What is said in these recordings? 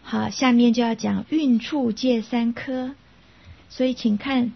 好，下面就要讲运处界三科，所以请看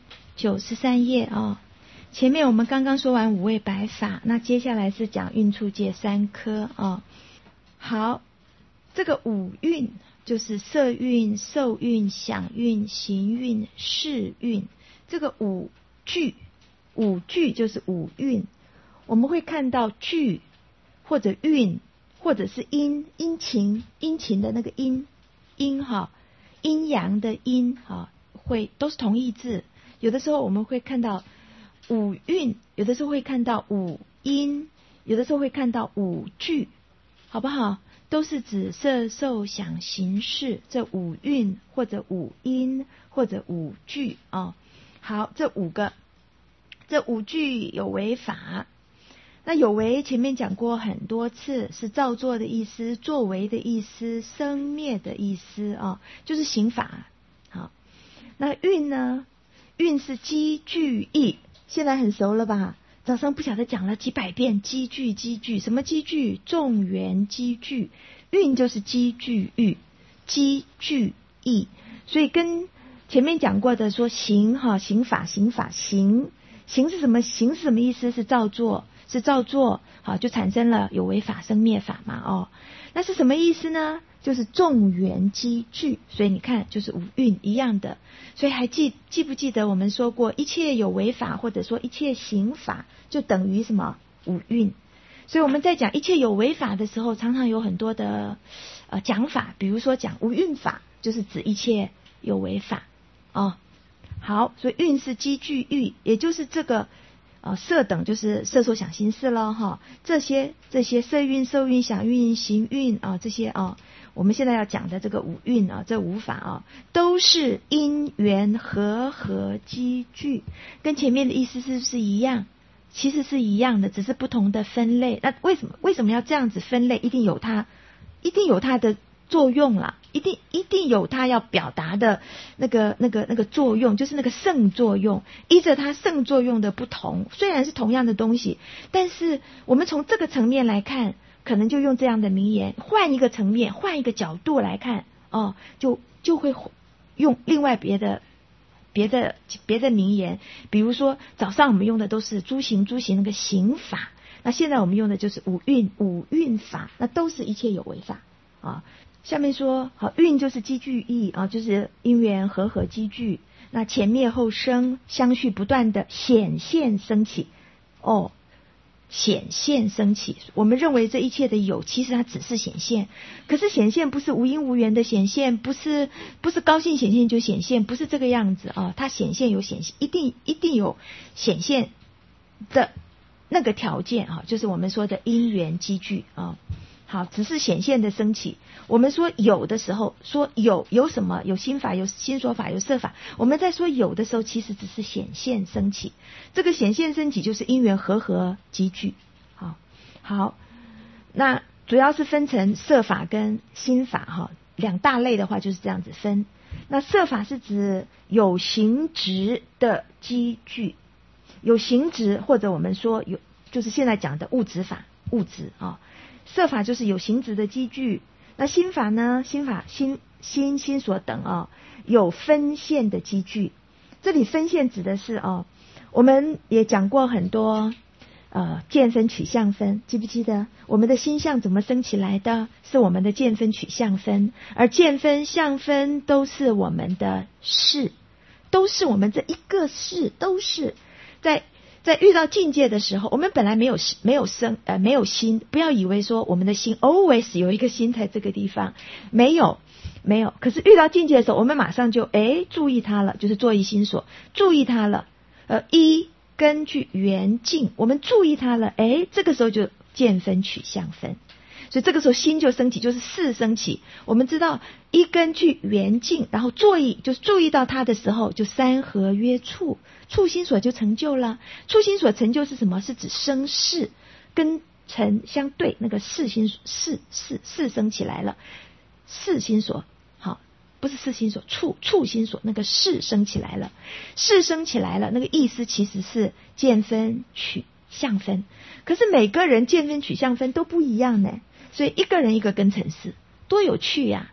93页哦。前面我们刚刚说完五位百法，那接下来是讲运处界三科哦。好，这个五运就是色运、受运、想运、行运、识运。这个五句就是五运。我们会看到句或者运或者是阴晴的那个阴哈，阴阳的阴哈，会都是同义字。有的时候我们会看到五运，有的时候会看到五阴，有的时候会看到五句，好不好？都是指色受想行识这五运或者五阴或者五句哦。好，这五句有为法。那有为前面讲过很多次，是造作的意思，作为的意思，生灭的意思哦，就是行法。好，那运呢？运是积聚意，现在很熟了吧？早上不晓得讲了几百遍，积聚，什么积聚？众缘积聚，运就是积聚欲，积聚意，所以跟前面讲过的说行哈，行法是什么？行是什么意思？是造作，好，就产生了有为法、生灭法嘛哦。那是什么意思呢？就是众缘积聚，所以你看就是五蕴一样的。所以还记不记得我们说过，一切有为法或者说一切行法就等于什么？五蕴。所以我们在讲一切有为法的时候，常常有很多的讲法，比如说讲无蕴法，就是指一切有为法哦。好，所以蕴是积聚欲，也就是这个色等就是色受想行识了哈。这些色蕴、受蕴、想蕴、行蕴啊，这些我们现在要讲的这个五蕴啊，这五法都是因缘和积聚，跟前面的意思是不是一样？其实是一样的，只是不同的分类。那为什么要这样子分类？一定有它的作用啦，一定有它要表达的那个作用，就是那个圣作用。依着它圣作用的不同，虽然是同样的东西，但是我们从这个层面来看，可能就用这样的名言；换一个层面，换一个角度来看就会用另外别的名言。比如说早上我们用的都是诸行那个行法，那现在我们用的就是五蕴法，那都是一切有为法啊。下面说好，运就是积聚意啊，就是因缘和积聚，那前灭后生，相续不断的显现升起显现升起。我们认为这一切的有，其实它只是显现，可是显现不是无因无缘的显现，不是高兴显现就显现，不是这个样子啊。它显现有显现，一定有显现的那个条件啊，就是我们说的因缘积聚啊。好，只是显现的升起。我们说有的时候说有什么？有心法，有心所法，有色法。我们在说有的时候，其实只是显现升起。这个显现升起就是因缘和积聚。好，那主要是分成色法跟心法哈，两大类的话就是这样子分。那色法是指有形质的积聚，有形质或者我们说有，就是现在讲的物质法，物质啊。色法就是有形质的积聚，那心法呢？心法心所等有分现的积聚。这里分现指的是我们也讲过很多见分取相分，记不记得我们的心相怎么生起来的？是我们的见分取相分，而见分相分都是我们的识，都是我们这一个识，都是在遇到境界的时候，我们本来没有心，不要以为说我们的心 always 有一个心在这个地方，没有。可是遇到境界的时候，我们马上就注意它了，就是作意心所注意它了。根据缘境，我们注意它了，这个时候就见分取相分。所以这个时候心就升起，就是识升起。我们知道一根据缘境，然后作意，就是注意到它的时候，就三合约处心所就成就了。处心所成就是什么？是指生识跟成相对，那个识升起来了。识心所好，不是识心所，处心所，那个识升起来了。识升起来了，那个意思其实是见分取相分。可是每个人见分取相分都不一样呢。所以一个人一个根尘识，多有趣呀！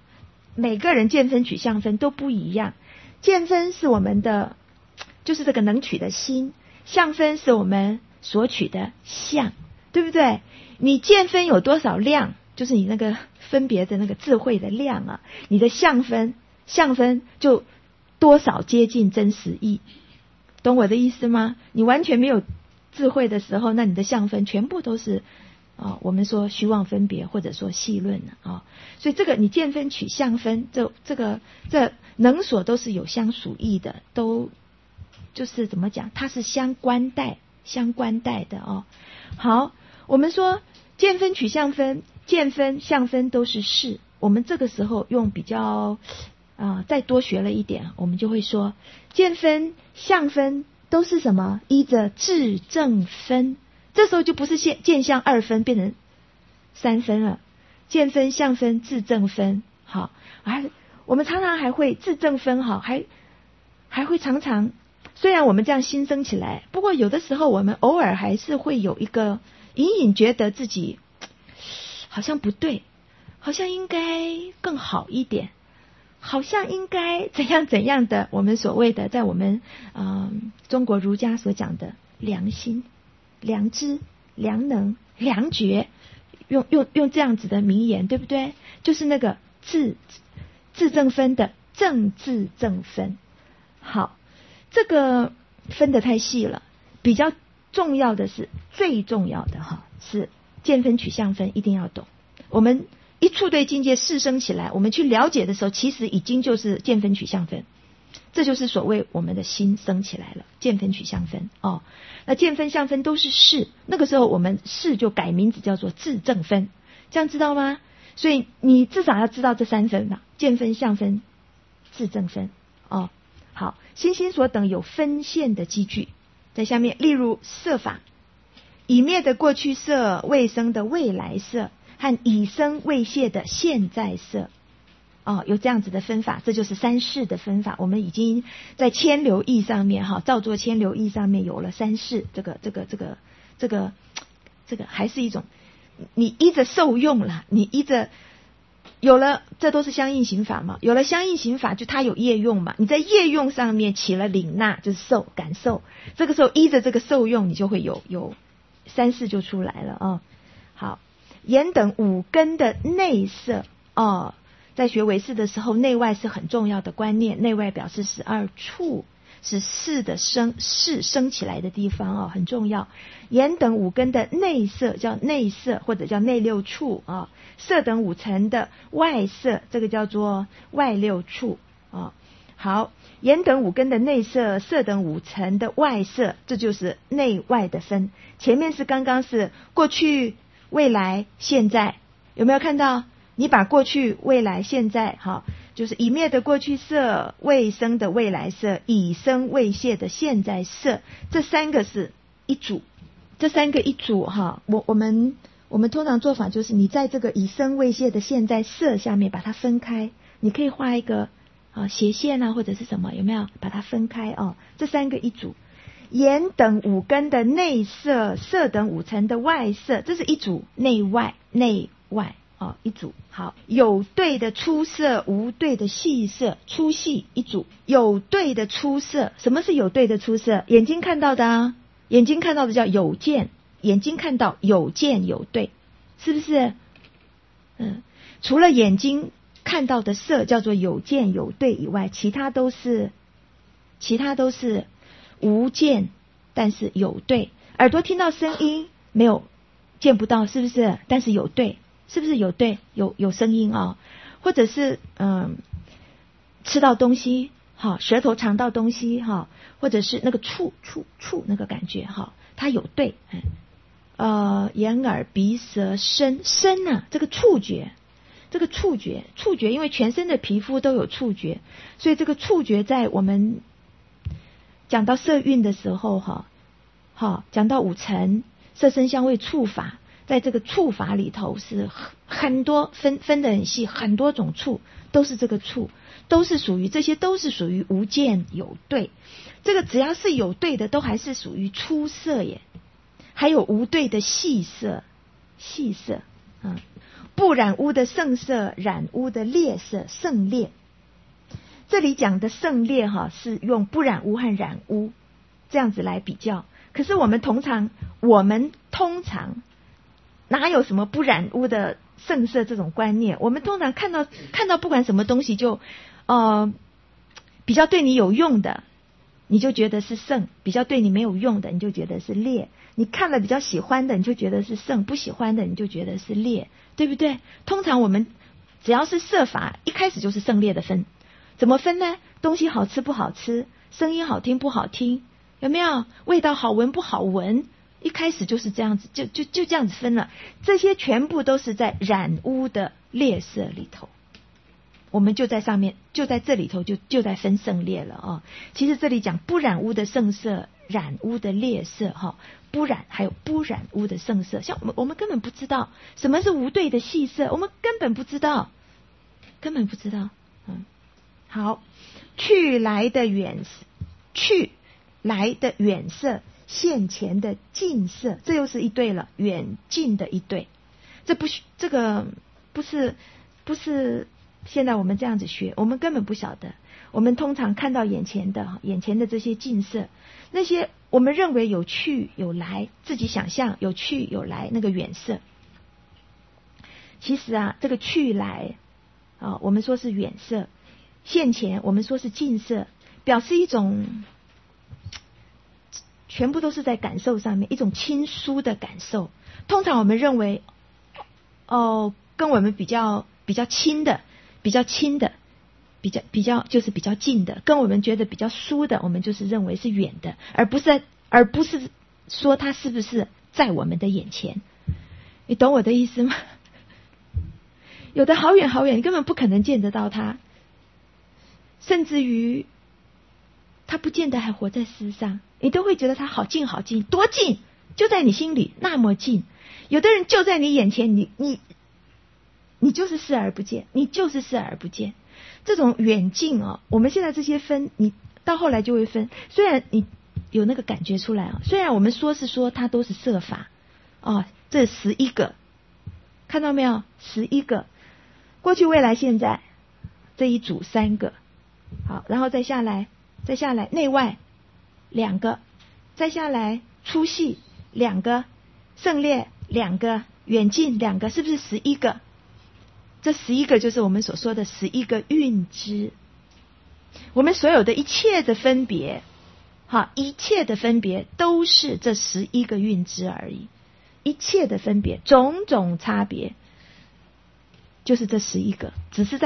每个人见分取相分都不一样。见分是我们的，就是这个能取的心；相分是我们所取的相，对不对？你见分有多少量，就是你那个分别的那个智慧的量啊，你的相分就多少接近真实义，懂我的意思吗？你完全没有智慧的时候，那你的相分全部都是我们说虚妄分别，或者说细论所以这个你见分取相分，这能所都是有相属义的，都就是怎么讲，它是相关带的好，我们说见分取相分，见分相分都是事。我们这个时候用比较再多学了一点，我们就会说见分相分都是什么？依着智正分。这时候就不是见相二分变成三分了，见分相分智正分。好，我们常常还会智正分，还会常常，虽然我们这样心生起来，不过有的时候我们偶尔还是会有一个隐隐觉得自己好像不对，好像应该更好一点，好像应该怎样的，我们所谓的在我们中国儒家所讲的良心、良知、良能、良觉，用这样子的名言，对不对？就是那个智正分的正智正分。好，这个分得太细了，比较重要的是，最重要的是见分取相分一定要懂。我们一触对境界事生起来，我们去了解的时候，其实已经就是见分取相分，这就是所谓我们的心生起来了，见分取相分那见分相分都是事，那个时候我们事就改名字叫做智正分，这样知道吗？所以你至少要知道这三分吧，见分相分智正分好，心心所等有分现的机具在下面，例如色法，已灭的过去色，未生的未来色，和已生未谢的现在色有这样子的分法，这就是三世的分法。我们已经在千流义上面造作千流义上面有了三世，这个还是一种你依着受用了，你依着有了，这都是相应刑法嘛，有了相应刑法就它有业用嘛，你在业用上面起了领纳，就是受感受，这个时候依着这个受用，你就会有三世就出来了好，言等五根的内色在学唯识的时候，内外是很重要的观念，内外表示12处，是事的事生起来的地方很重要。言等五根的内色叫内色，或者叫内六处色等五层的外色，这个叫做外六处好，言等五根的内色，色等五层的外色，这就是内外的分。前面是刚刚是过去、未来、现在，有没有看到？你把过去、未来、现在就是已灭的过去色，未生的未来色，已生未谢的现在色，这三个是一组。这三个一组我们通常做法就是你在这个已生未谢的现在色下面把它分开，你可以画一个斜线或者是什么，有没有把它分开这三个一组。言等五根的内色，色等五层的外色，这是一组，内外一组。好，有对的粗色，无对的细色，粗细一组。有对的粗色，什么是有对的粗色？眼睛看到的眼睛看到的叫有见，眼睛看到有见有对，是不是？除了眼睛看到的色叫做有见有对以外，其他都是无见，但是有对。耳朵听到声音没有见不到，是不是？但是有对，是不是有对？有声音或者是吃到东西舌头尝到东西或者是那个触那个感觉它有对。眼耳鼻舌身这个触觉，因为全身的皮肤都有触觉，所以这个触觉在我们讲到色蕴的时候讲到五层色声香味触法，在这个触法里头是很多分得很细，很多种触都是这个触，这些都是属于无见有对。这个只要是有对的都还是属于粗色耶，还有无对的细色不染污的圣色，染污的劣色，圣劣。这里讲的圣劣是用不染污和染污这样子来比较。可是我们通常哪有什么不染污的圣色这种观念？我们通常看到不管什么东西就比较对你有用的，你就觉得是圣；比较对你没有用的，你就觉得是劣。你看了比较喜欢的，你就觉得是圣；不喜欢的，你就觉得是劣，对不对？通常我们只要是色法，一开始就是圣劣的分。怎么分呢？东西好吃不好吃，声音好听不好听，有没有？味道好闻不好闻，一开始就是这样子，就这样子分了。这些全部都是在染污的劣色里头。我们就在上面，就在这里头就在分圣劣了其实这里讲不染污的圣色，染污的劣色不染还有不染污的圣色。像我们根本不知道什么是无对的细色，我们根本不知道。好，去来的远色，现前的近色，这又是一对了，远近的一对。这个不是现在我们这样子学，我们根本不晓得。我们通常看到眼前的这些近色，那些我们认为有去有来，自己想象有去有来那个远色，其实这个去来我们说是远色，现前我们说是近色，表示一种全部都是在感受上面，一种亲疏的感受。通常我们认为跟我们比较亲的，就是比较近的，跟我们觉得比较疏的，我们就是认为是远的，而不是说它是不是在我们的眼前。你懂我的意思吗？有的好远好远，你根本不可能见得到它，甚至于它不见得还活在世上，你都会觉得它好近好近，多近，就在你心里那么近。有的人就在你眼前，你就是视而不见，这种远近我们现在这些分，你到后来就会分。虽然你有那个感觉出来虽然我们说它都是色法这11个，看到没有？11个，过去未来现在这一组3个，好，然后再下来内外2个，再下来粗细2个，圣劣2个，远近2个，是不是11个？这11个就是我们所说的11个蕴支。我们所有的一切的分别都是这11个蕴支而已，一切的分别，种种差别，就是这11个，只是这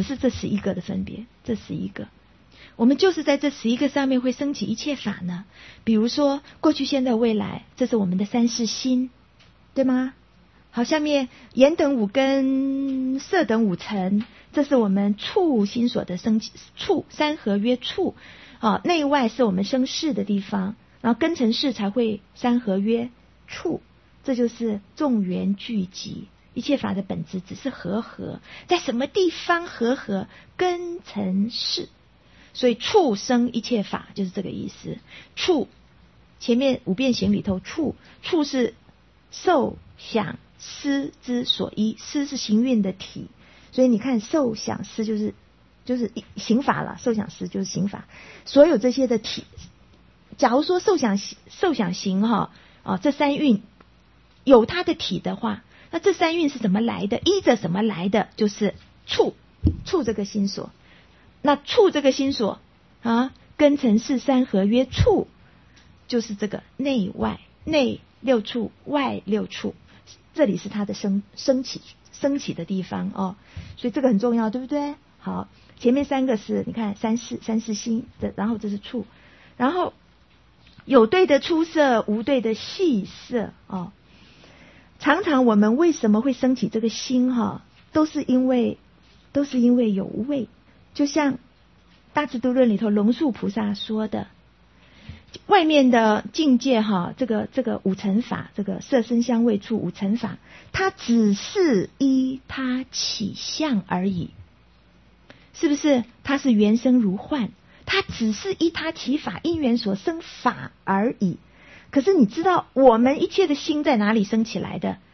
11个的分别，这11个，我们就是在这11个上面会升起一切法呢。比如说过去现在未来，这是我们的三世心，对吗？好，下面眼等五根，色等五尘，这是我们触心所的升起，触三合约触内外是我们生事的地方，然后根尘世才会三合约触，这就是众缘聚集。一切法的本质只是和合，在什么地方和合？根尘世，所以触生一切法就是这个意思。触，前面五变行里头，触是受想思之所依，思是行运的体，所以你看受想思就是行法了，受想思就是行法，所有这些的体。假如说受想行这三运有它的体的话，那这三运是怎么来的？依着什么来的？就是触这个心所。那触这个心所根尘世三合约触，就是这个内外，内六处，外六处，这里是它的升起的地方所以这个很重要，对不对？好，前面3个是你看三世心的，然后这是触，然后有对的粗色，无对的细色常常我们为什么会升起这个心都是因为有味。就像大智度论里头龙树菩萨说的，外面的境界这个五尘法，这个色声香味触五尘法，它只是依它起相而已，是不是？它是缘生如幻，它只是依它起法，因缘所生法而已。可是你知道我们一切的心在哪里生起来的？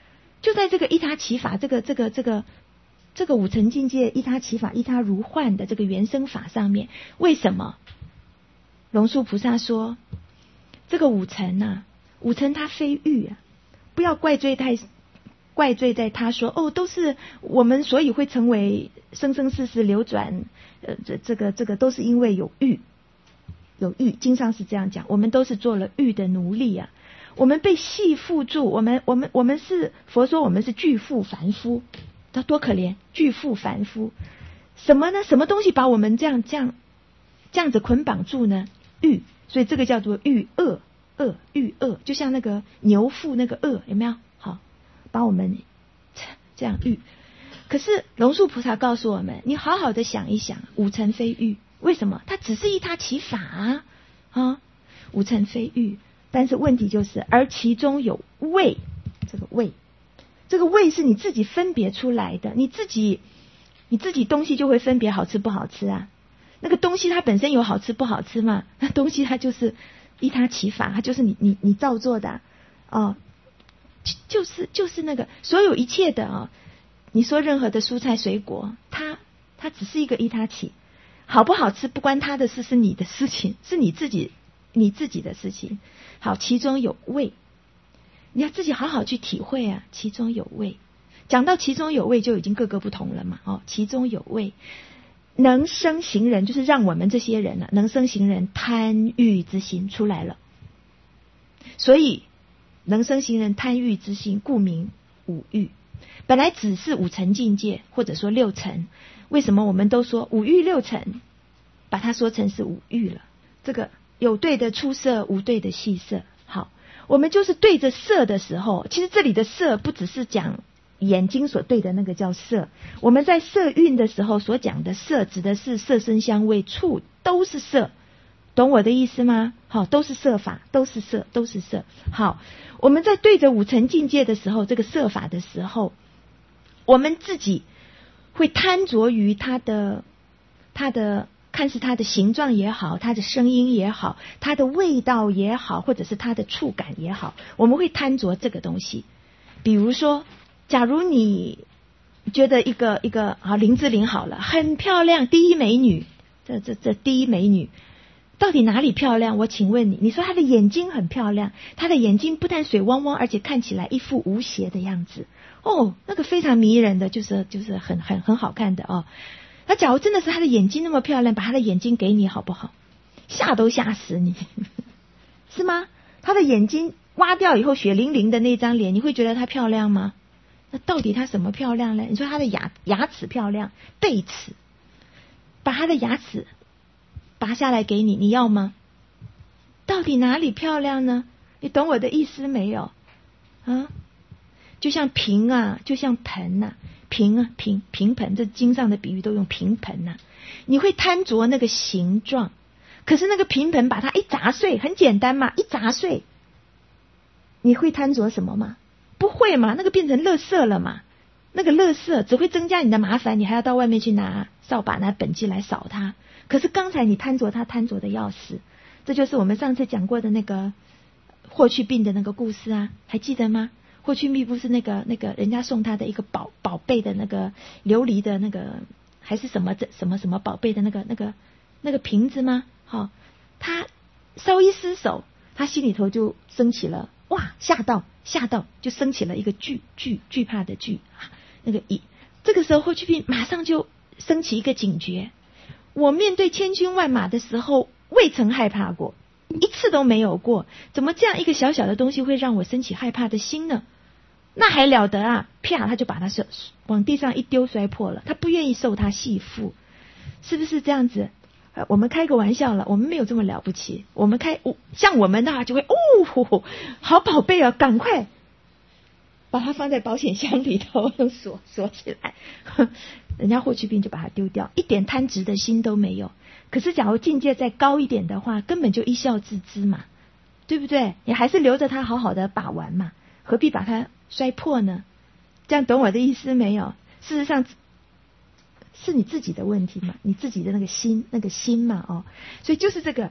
就在这个依他起法，这个五层境界依他起法依他如幻的这个原生法上面，为什么龙树菩萨说这个五层啊，五层它非欲啊，不要怪罪在他说哦，都是我们所以会成为生生世世流转，这个都是因为有欲，经上是这样讲，我们都是做了欲的奴隶啊，我们被系缚住，我们是佛说我们是巨缚凡夫，他多可怜，巨缚凡夫，什么呢？什么东西把我们这样子捆绑住呢？欲，所以这个叫做欲恶，欲恶，就像那个牛腹那个恶，有没有？好，把我们这样欲。可是龙树菩萨告诉我们，你好好的想一想，五层非欲，为什么？它只是依他起法啊，五层非欲，但是问题就是，而其中有味，这个味是你自己分别出来的，你自己东西就会分别好吃不好吃啊。那个东西它本身有好吃不好吃嘛？那东西它就是依他起法，它就是你造作的哦，就是那个所有一切的啊。你说任何的蔬菜水果，它只是一个依他起，好不好吃不关他的事，是你的事情，是你自己的事情。好，其中有味，你要自己好好去体会啊。其中有味，讲到其中有味就已经各个不同了嘛。哦，其中有味，能生行人，就是让我们这些人能生行人贪欲之心出来了。所以能生行人贪欲之心，故名五欲。本来只是五层境界，或者说六层，为什么我们都说五欲六层，把它说成是五欲了？这个有对的出色，无对的细色。好，我们就是对着色的时候，其实这里的色不只是讲眼睛所对的那个叫色，我们在色蕴的时候所讲的色，指的是色声香味触，都是色，懂我的意思吗？好，都是色法，都是色。好，我们在对着五层境界的时候，这个色法的时候，我们自己会贪着于它的看是它的形状也好，它的声音也好，它的味道也好，或者是它的触感也好，我们会贪着这个东西。比如说，假如你觉得一个林志玲好了，很漂亮，第一美女，这第一美女到底哪里漂亮？我请问你，你说她的眼睛很漂亮，她的眼睛不但水汪汪，而且看起来一副无邪的样子，哦，那个非常迷人的，就是很好看的哦。那假如真的是她的眼睛那么漂亮，把她的眼睛给你好不好？吓都吓死你是吗？她的眼睛挖掉以后血淋淋的那张脸，你会觉得她漂亮吗？那到底她什么漂亮呢？你说她的牙齿漂亮，贝齿，把她的牙齿拔下来给你，你要吗？到底哪里漂亮呢？你懂我的意思没有啊？就像瓶啊，就像盆啊，瓶盆，这经上的比喻都用瓶盆啊。你会贪着那个形状，可是那个瓶盆把它一砸碎，很简单嘛，一砸碎，你会贪着什么吗？不会嘛，那个变成垃圾了嘛。那个垃圾只会增加你的麻烦，你还要到外面去拿扫把拿本机来扫它。可是刚才你贪着它，贪着的要死。这就是我们上次讲过的那个霍去病的那个故事啊，还记得吗？霍去病不是那个人家送他的一个宝贝的那个琉璃的那个还是什么宝贝的那个瓶子吗？好，他稍一失手，他心里头就升起了哇，吓到，就升起了一个惧怕的惧啊，那个这个时候霍去病马上就升起一个警觉，我面对千军万马的时候未曾害怕过，一次都没有过，怎么这样一个小小的东西会让我升起害怕的心呢？那还了得啊！啪，他就把它往地上一丢，摔破了。他不愿意受他系缚，是不是这样子？我们开个玩笑了，我们没有这么了不起。像我们的话就会好宝贝啊，赶快把它放在保险箱里头，锁起来。人家霍去病就把它丢掉，一点贪执的心都没有。可是假如境界再高一点的话，根本就一笑置之嘛，对不对？你还是留着它好好的把玩嘛，何必把它摔破呢？这样懂我的意思没有？事实上是你自己的问题嘛，你自己的那个心嘛，哦，所以就是这个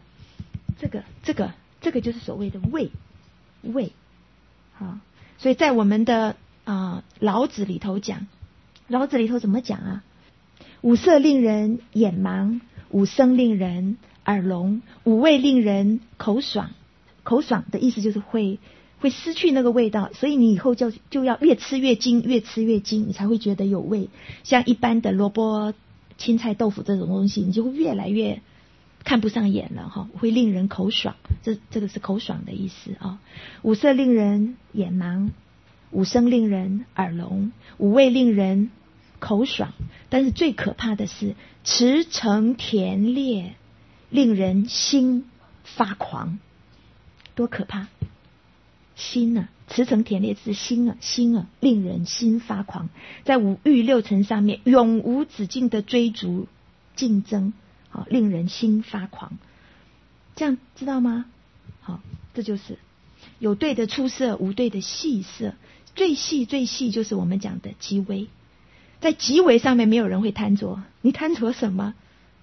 就是所谓的味，好，所以在我们的老子里头讲，老子里头怎么讲啊？五色令人眼盲，五声令人耳聋，五味令人口爽。口爽的意思就是会失去那个味道，所以你以后就要越吃越精，越吃越精，你才会觉得有味。像一般的萝卜、青菜、豆腐这种东西，你就会越来越看不上眼了哈，会令人口爽。这个是口爽的意思啊。五色令人眼盲，五声令人耳聋，五味令人口爽。但是最可怕的是驰骋田猎，令人心发狂。多可怕！心啊，驰骋田猎是心啊，令人心发狂。在五欲六尘上面永无止境的追逐竞争，好，令人心发狂。这样知道吗？好，这就是有对的粗色，无对的细色。最细就是我们讲的极微。在极微上面没有人会贪着。你贪着什么？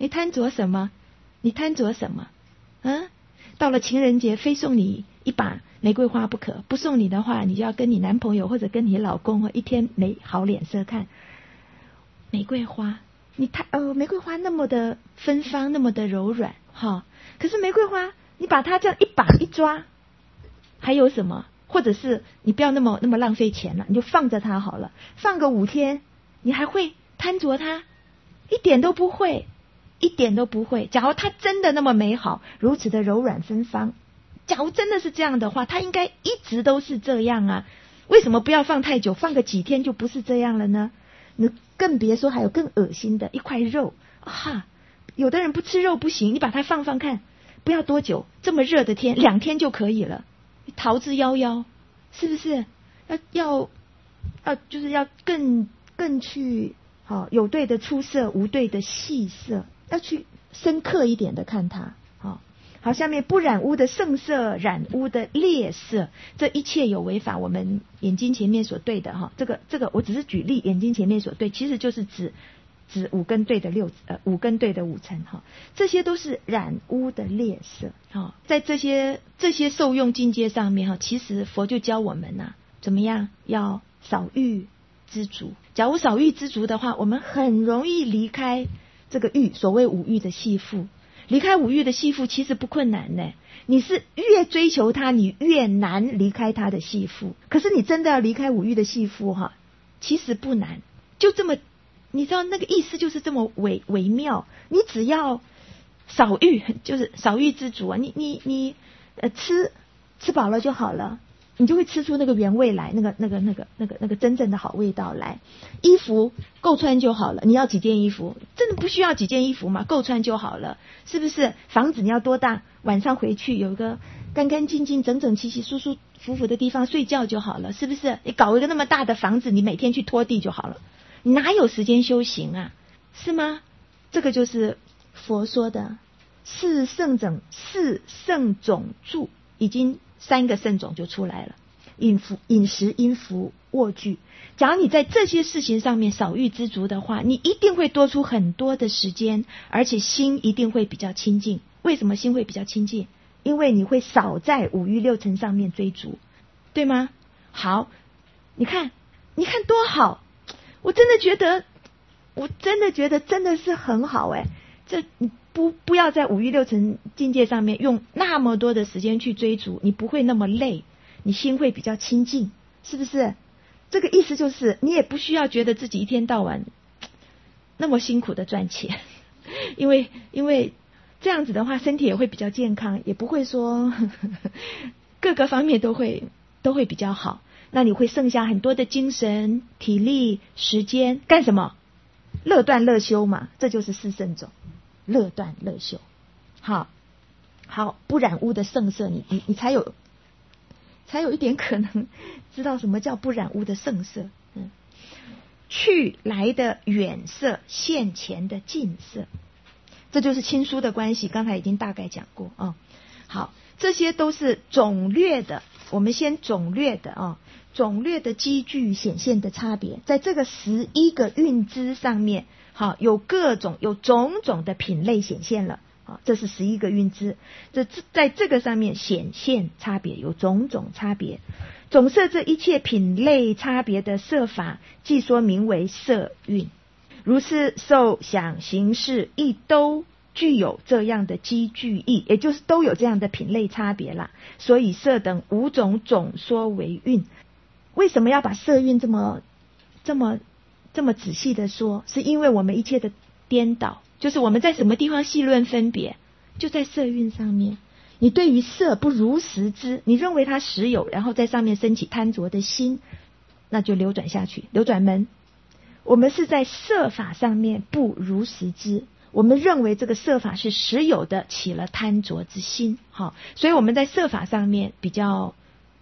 到了情人节非送你一把玫瑰花不可，不送你的话，你就要跟你男朋友或者跟你老公一天没好脸色看。玫瑰花，玫瑰花那么的芬芳，那么的柔软哈，可是玫瑰花你把它这样一把一抓，还有什么？或者是你不要那么浪费钱了，你就放着它好了，放个5天，你还会贪着它？一点都不会。假如它真的那么美好，如此的柔软芬芳，假如真的是这样的话，它应该一直都是这样啊。为什么不要放太久，放个几天就不是这样了呢？你更别说还有更恶心的一块肉啊！有的人不吃肉不行，你把它放看，不要多久，这么热的天2天就可以了，逃之夭夭，是不是？就是要更去有对的粗色，无对的细色，要去深刻一点的看它。好，下面不染污的圣色，染污的劣色，这一切有违反我们眼睛前面所对的这个我只是举例，眼睛前面所对其实就是指五根对的五尘这些都是染污的劣色在这些受用境界上面其实佛就教我们怎么样要少欲知足。假如少欲知足的话，我们很容易离开这个欲，所谓五欲的系缚。离开五欲的系缚其实不困难呢，你是越追求它，你越难离开它的系缚。可是你真的要离开五欲的系缚其实不难，就这么，你知道那个意思就是这么微妙。你只要少欲，就是少欲知足你吃饱了就好了，你就会吃出那个原味来，那个真正的好味道来。衣服够穿就好了，你要几件衣服？真的不需要几件衣服嘛，够穿就好了，是不是？房子你要多大？晚上回去有一个干干净净、整整齐齐、舒舒服服的地方睡觉就好了，是不是？你搞一个那么大的房子，你每天去拖地就好了，你哪有时间修行啊？是吗？这个就是佛说的四圣种住，已经3个圣种就出来了。饮食、音符、卧具。假如你在这些事情上面少欲知足的话，你一定会多出很多的时间，而且心一定会比较清净。为什么心会比较清净？因为你会少在五欲六尘上面追逐，对吗？好，你看多好，我真的觉得真的是很好这你不要在五欲六尘境界上面用那么多的时间去追逐，你不会那么累，你心会比较清净，是不是？这个意思就是你也不需要觉得自己一天到晚那么辛苦的赚钱，因为这样子的话身体也会比较健康，也不会说各个方面都会比较好。那你会剩下很多的精神、体力、时间干什么？乐断乐修嘛，这就是四圣种，乐断乐修。好，不染污的圣色，你才有一点可能知道什么叫不染污的圣色。去来的远色，现前的近色，这就是亲疏的关系，刚才已经大概讲过好，这些都是总略的，我们先总略的总略的积聚显现的差别，在这个11个蕴支上面有种种的品类显现了。这是11个蕴支，在这个上面显现差别，有种种差别。 总摄这一切品类差别的色法，即说名为色蕴。如是受想行识亦都具有这样的积聚义，也就是都有这样的品类差别啦。所以色等五种总说为蕴。为什么要把色蕴这么仔细的说？是因为我们一切的颠倒，就是我们在什么地方细论分别，就在色蕴上面。你对于色不如实知，你认为它实有，然后在上面升起贪着的心，那就流转下去，流转门。我们是在色法上面不如实知，我们认为这个色法是实有的，起了贪着之心。好，所以我们在色法上面比较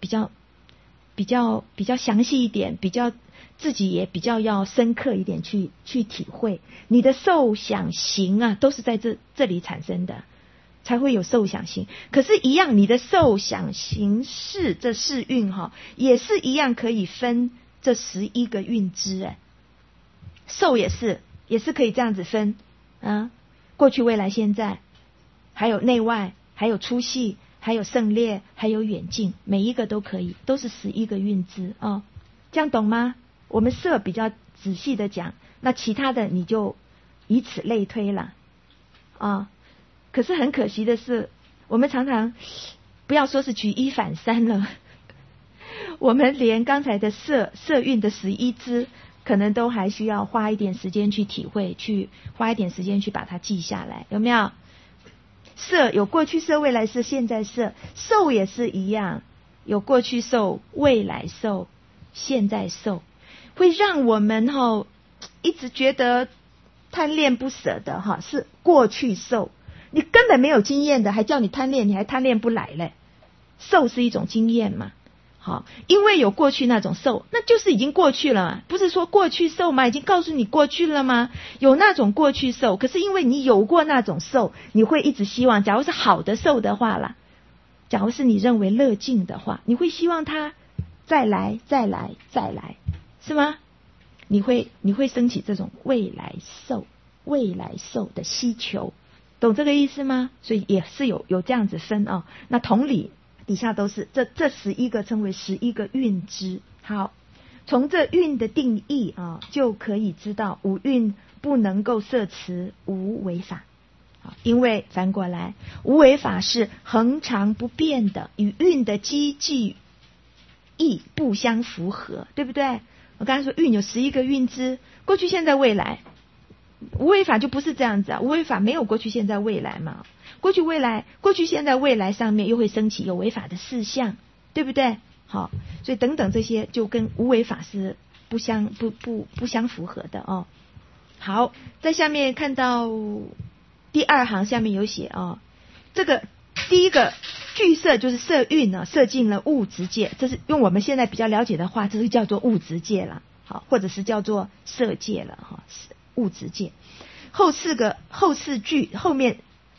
详细一点，自己也比较要深刻一点去体会。你的受想行啊，都是在这里产生的，才会有受想行。可是，一样，你的受想行识这四蕴也是一样可以分这11个蕴支。受也是可以这样子分啊，过去、未来、现在，还有内外，还有粗细，还有胜劣，还有远近，每一个都可以，都是11个蕴支啊。这样懂吗？我们色比较仔细的讲，那其他的你就以此类推了啊。可是很可惜的是，我们常常不要说是举一反三了，我们连刚才的色蕴的11支，可能都还需要花一点时间去体会，花一点时间去把它记下来，有没有？色有过去色、未来色、现在色，受也是一样，有过去受、未来受、现在受，会让我们一直觉得贪恋不舍的是过去受。你根本没有经验的，还叫你贪恋，你还贪恋不来嘞。受是一种经验嘛，好，因为有过去那种受，那就是已经过去了嘛，不是说过去受吗？已经告诉你过去了吗？有那种过去受，可是因为你有过那种受，你会一直希望，假如是好的受的话啦，假如是你认为乐境的话，你会希望它再来，是吗？你会升起这种未来受的需求，懂这个意思吗？所以也是有这样子分哦。那同理，底下都是这11个称为11个蕴支。好，从这蕴的定义就可以知道五蕴不能够摄持无为法。因为反过来，无为法是恒常不变的，与蕴的积聚义不相符合，对不对？我刚才说蕴有11个蕴支，过去、现在、未来。无为法就不是这样子啊，无为法没有过去、现在、未来嘛。过去、现在、未来上面又会升起有为法的事项，对不对？好，所以等等这些就跟无为法是不相符合的哦。好，在下面看到第2行下面有写这个第一个具色就是色蕴呢，摄进了物质界，这是用我们现在比较了解的话，这是叫做物质界了，好，或者是叫做色界了物质界。后四句后面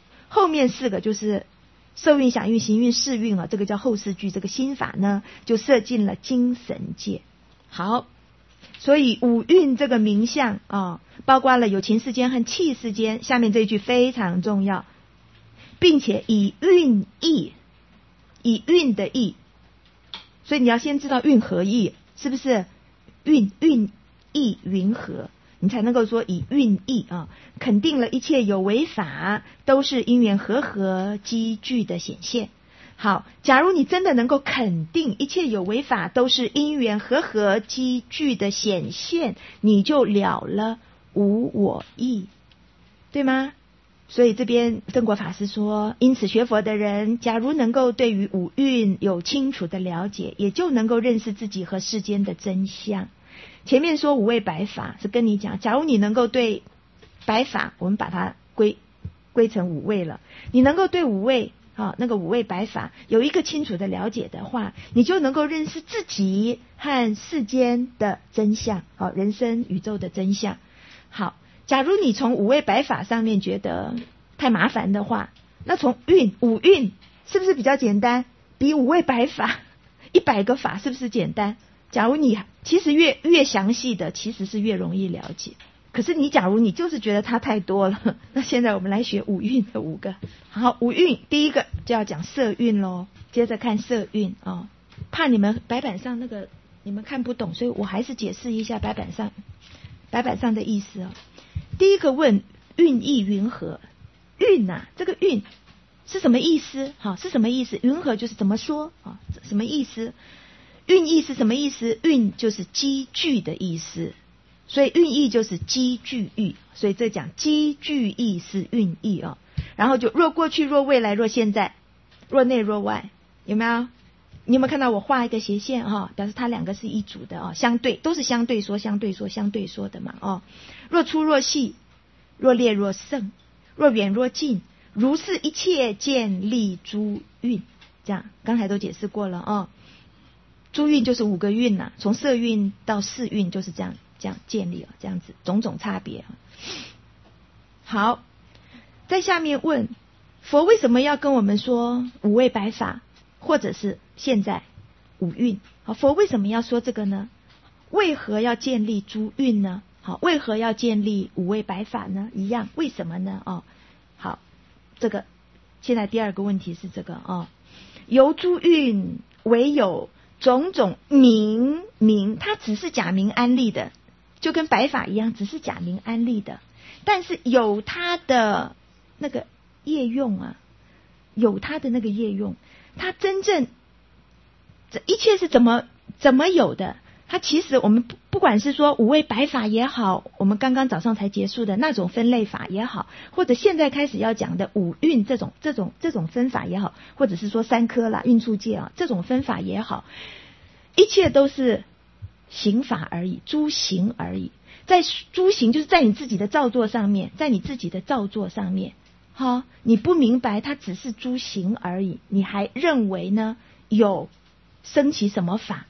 4个就是受蕴、想蕴、行蕴、识蕴这个叫后四句，这个心法呢就摄进了精神界。好，所以五蕴这个名相包括了有情世间和气世间，下面这一句非常重要，并且以蕴的义，所以你要先知道蕴合义，是不是？蕴义云合，你才能够说以蕴义肯定了一切有为法都是因缘和合积聚的显现。好，假如你真的能够肯定一切有为法都是因缘和合积聚的显现，你就了了无我义，对吗？所以这边正果法师说，因此学佛的人假如能够对于五蕴有清楚的了解，也就能够认识自己和世间的真相。前面说五位白法是跟你讲，假如你能够对白法，我们把它归成五位了，你能够对五位那个五位白法有一个清楚的了解的话，你就能够认识自己和世间的真相，人生宇宙的真相。好，假如你从五位白法上面觉得太麻烦的话，那从五蕴是不是比较简单？比五位白法100个法是不是简单？假如你其实越详细的其实是越容易了解，可是假如你就是觉得它太多了，那现在我们来学五蕴的5个。好，五蕴第一个就要讲色蕴咯，接着看色蕴怕你们白板上那个你们看不懂，所以我还是解释一下白板上的意思哦。第一个问韵意云何？韵啊，这个韵是什么意思？好，是什么意思？云何就是怎么说啊？什么意思？韵意是什么意思？韵就是积聚的意思，所以韵意就是积聚意，所以这讲积聚意是韵意哦。然后就若过去、若未来、若现在、若内、若外，有没有？你有没有看到我画一个斜线哈？表示它两个是一组的哦，相对都是相对说的嘛哦。若粗若细，若烈若盛，若远若近，如是一切建立诸韵。这样刚才都解释过了哦。诸韵就是5个韵呐，从色韵到识韵就是这样建立了，这样子种种差别。好，在下面问佛为什么要跟我们说五位百法，或者是现在五蕴？好，佛为什么要说这个呢？为何要建立诸蕴呢？好，为何要建立五位百法呢？一样，为什么呢？哦，好，这个现在第二个问题是这个哦，由诸蕴唯有种种名，它只是假名安立的，就跟白法一样，只是假名安立的，但是有它的那个业用啊，有它的那个业用，它真正这一切是怎么有的？它其实我们不管是说五位百法也好，我们刚刚早上才结束的那种分类法也好，或者现在开始要讲的五蕴这种分法也好，或者是说三科啦、蕴处界啊这种分法也好，一切都是行法而已，诸行而已。在诸行就是在你自己的造作上面，好，你不明白它只是诸行而已，你还认为呢有升起什么法？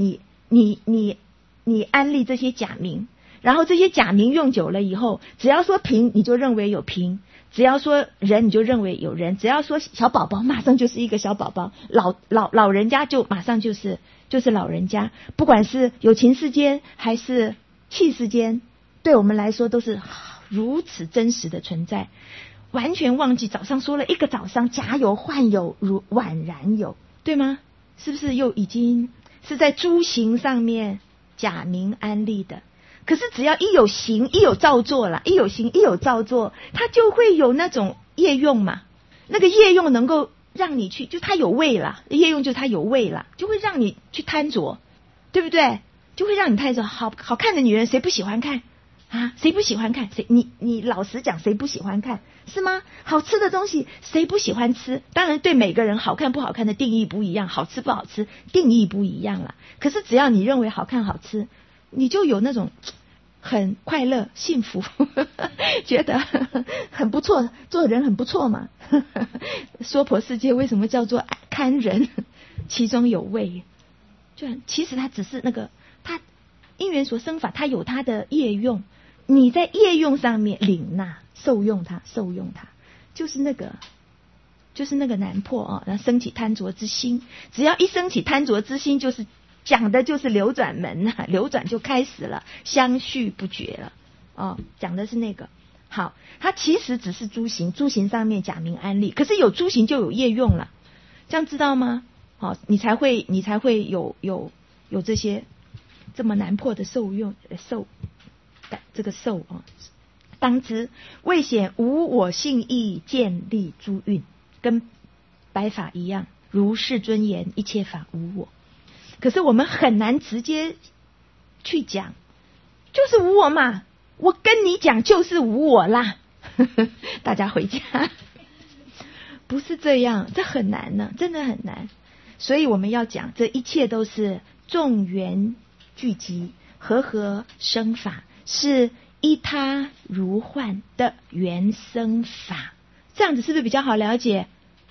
你安立这些假名，然后这些假名用久了以后，只要说平你就认为有平，只要说人你就认为有人，只要说小宝宝马上就是一个小宝宝，老人家就马上就是老人家，不管是有情世间还是气世间，对我们来说都是如此真实的存在，完全忘记早上说了一个早上假有幻有如宛然有，对吗？是不是又已经是在诸行上面假名安立的？可是只要一有行一有造作啦，一有行一有造作，它就会有那种业用嘛，那个业用能够让你去，就它有味啦，业用就是它有味啦，就会让你去贪着，对不对？就会让你贪着。好看的女人谁不喜欢看啊？谁不喜欢看？你老实讲，谁不喜欢看？是吗？好吃的东西谁不喜欢吃？当然对每个人好看不好看的定义不一样，好吃不好吃定义不一样啦。可是只要你认为好看好吃，你就有那种很快乐幸福觉得很不错，做人很不错嘛娑婆世界为什么叫做堪人？其中有味，就其实它只是那个它因缘所生法，它有它的业用，你在业用上面领纳受用它，就是那个难破啊，然后升起贪着之心，只要一升起贪着之心，就是讲的就是流转门啊，流转就开始了，相续不绝了哦，讲的是那个。好，它其实只是诸行，诸行上面假名安立，可是有诸行就有业用了，这样知道吗？好，你才会有这些这么难破的受用这个受啊。当知未显无我性意建立诸蕴，跟白法一样，如世尊言一切法无我。可是我们很难直接去讲，就是无我嘛，我跟你讲就是无我啦大家回家不是这样，这很难呢，真的很难。所以我们要讲这一切都是众缘聚集，和生法，是依他如幻的原生法，这样子是不是比较好了解？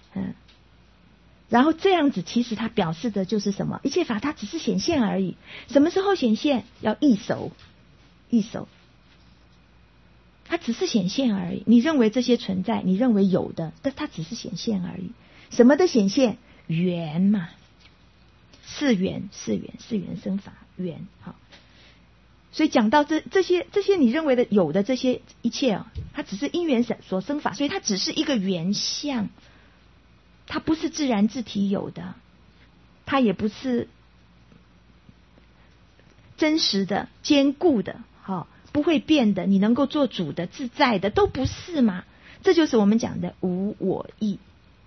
然后这样子其实它表示的就是什么？一切法它只是显现而已。什么时候显现？要易熟，它只是显现而已。你认为这些存在，你认为有的，但它只是显现而已。什么的显现？缘嘛，是缘生法缘。好，所以讲到这些你认为的有的这些一切啊，它只是因缘所生法，所以它只是一个缘相，它不是自然自体有的， 它也不是真实的、坚固的，不会变的，你能够做主的、自在的，都不是嘛。这就是我们讲的无我意，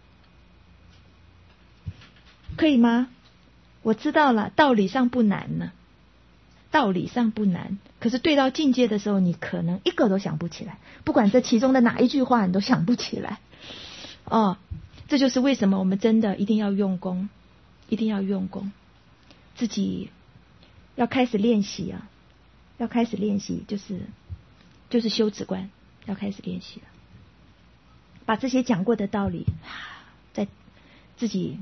可以吗？我知道了，道理上不难呢，道理上不难，可是对到境界的时候，你可能一个都想不起来，不管这其中的哪一句话，你都想不起来。这就是为什么我们真的一定要用功，一定要用功，自己要开始练习啊，要开始练习，就是修止观，要开始练习了。把这些讲过的道理，在自己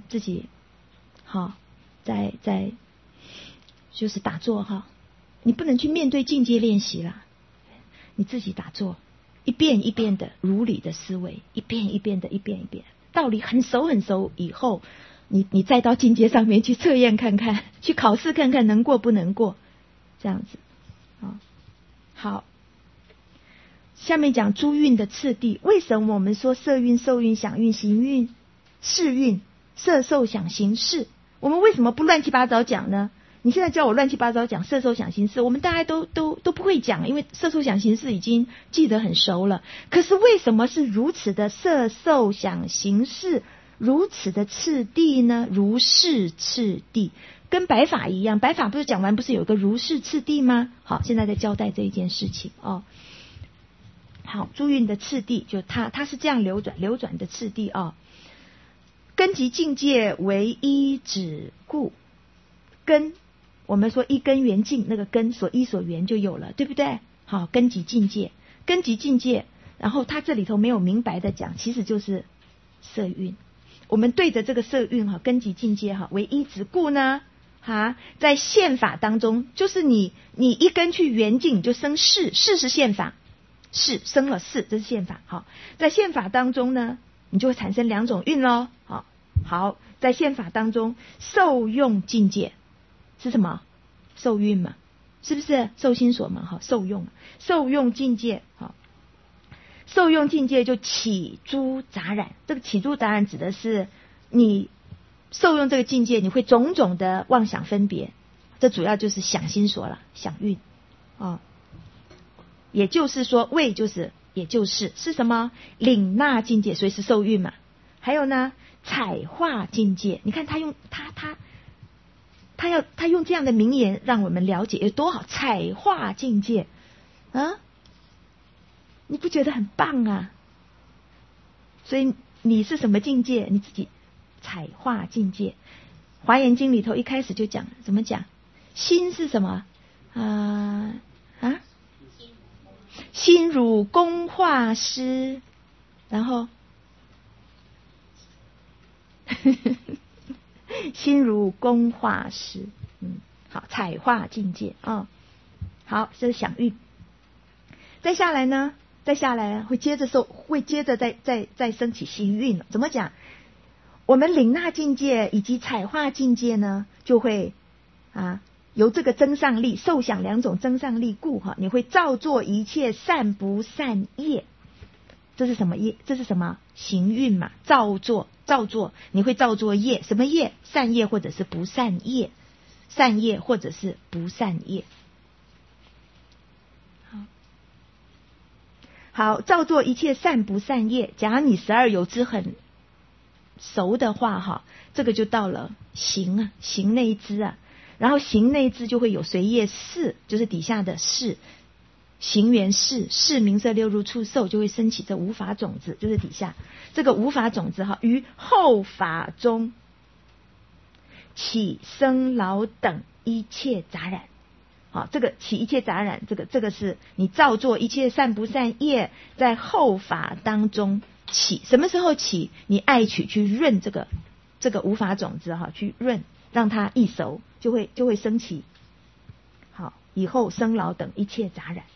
在就是打坐哈，你不能去面对境界练习啦，你自己打坐，一遍一遍的如理的思维，一遍一遍的，一遍一遍，道理很熟很熟以后，你再到境界上面去测验看看，去考试看看能过不能过，这样子。好，下面讲诸运的次第。为什么我们说色运、受运、想运、行运、识运、色受想行识？我们为什么不乱七八糟讲呢？你现在叫我乱七八糟讲色受想行识，我们大家都不会讲，因为色受想行识已经记得很熟了。可是为什么是如此的色受想行识，如此的次第呢？如是次第，跟白法一样，白法不是讲完不是有个如是次第吗？好，现在在交代这一件事情哦。好，诸运的次第就它是这样流转的次第哦。根及境界为依止故，根我们说依根缘境，那个根所依所缘就有了，对不对？好，根及境界，根及境界，然后它这里头没有明白的讲，其实就是色运。我们对着这个色运根及境界为依止故呢，在宪法当中，就是你一根去缘境，你就生识，识是宪法，识生了识，这是宪法。好，在宪法当中呢，你就会产生两种运咯。好，在宪法当中，受用境界是什么？受运嘛，是不是？受心所嘛，受用境界。好，受用境界就起诸杂染。这个起诸杂染指的是你受用这个境界，你会种种的妄想分别，这主要就是想心所了，想运。也就是说，位就是也就是什么？领纳境界，所以是受运嘛。还有呢，彩化境界。你看他用他用这样的名言让我们了解有多好。彩化境界你不觉得很棒啊？所以你是什么境界？你自己彩化境界。华严经里头一开始就讲，怎么讲？心是什么？心如工画师，然后心如工画师。好，彩化境界好，这是想运。再下来呢？会接着再升起行运了。怎么讲？我们领纳境界以及彩化境界呢，就会由这个增上力、受想两种增上力故你会造作一切善不善业。这是什么业？这是什么？行运嘛。造作，你会造作业，什么业？善业或者是不善业，善业或者是不善业。好，造作一切善不善业。假如你12有支很熟的话这个就到了行那一支然后行那一支就会有随业识，就是底下的识，行缘识，识名色六入触受，就会升起这无法种子，就是底下这个无法种子于后法中起生老等一切杂染。这个起一切杂染，这个是你造作一切善不善业，在后法当中起。什么时候起？你爱取去润这个无法种子去润，让它易熟，就会升起。好，以后生老等一切杂染。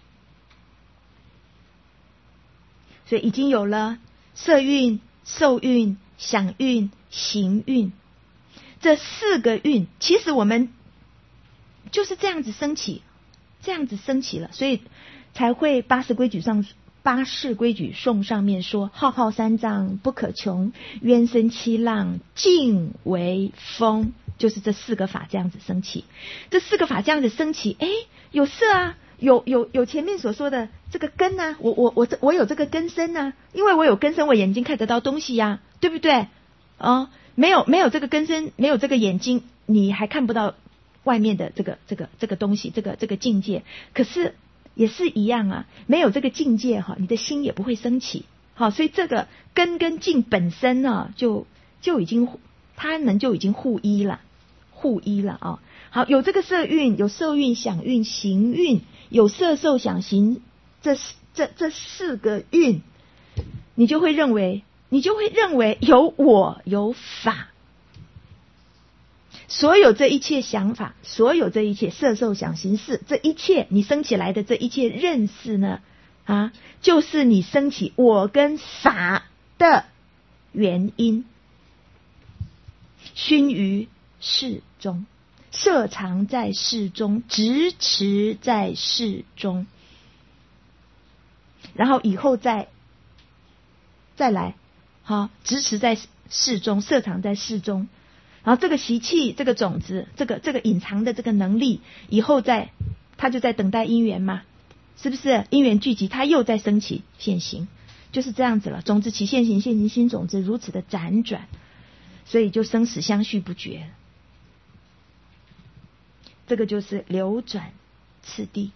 所以已经有了色运、受运、想运、行运这4个运，其实我们就是这样子升起了，所以才会八识规矩颂上面说：浩浩三藏不可穷，渊深七浪尽为风。 就是这四个法这样子升起，这四个法这样子升起，有色啊，有前面所说的这个根啊，我有这个根身啊，因为我有根身，我眼睛看得到东西呀，对不对？没有这个根身，没有这个眼睛，你还看不到外面的这个东西，这个境界。可是也是一样啊，没有这个境界哈，你的心也不会升起。好，所以这个根跟境本身呢，就已经他们就已经互依了啊。好，有这个色蕴，有受蕴、想蕴、行蕴，有色受想行这四个蕴，你就会认为有我有法，所有这一切想法，所有这一切色受想行识，这一切你升起来的这一切认识呢，就是你升起我跟法的原因。熏于事中，摄藏在事中，执持在事中，然后以后再来，执持在事中，摄藏在事中，然后这个习气，这个种子，这个隐藏的这个能力，以后它就在等待因缘嘛，是不是？因缘聚集，它又在升起现行，就是这样子了。种子起现行，现行新种子，如此的辗转，所以就生死相续不绝。这个就是流转次第。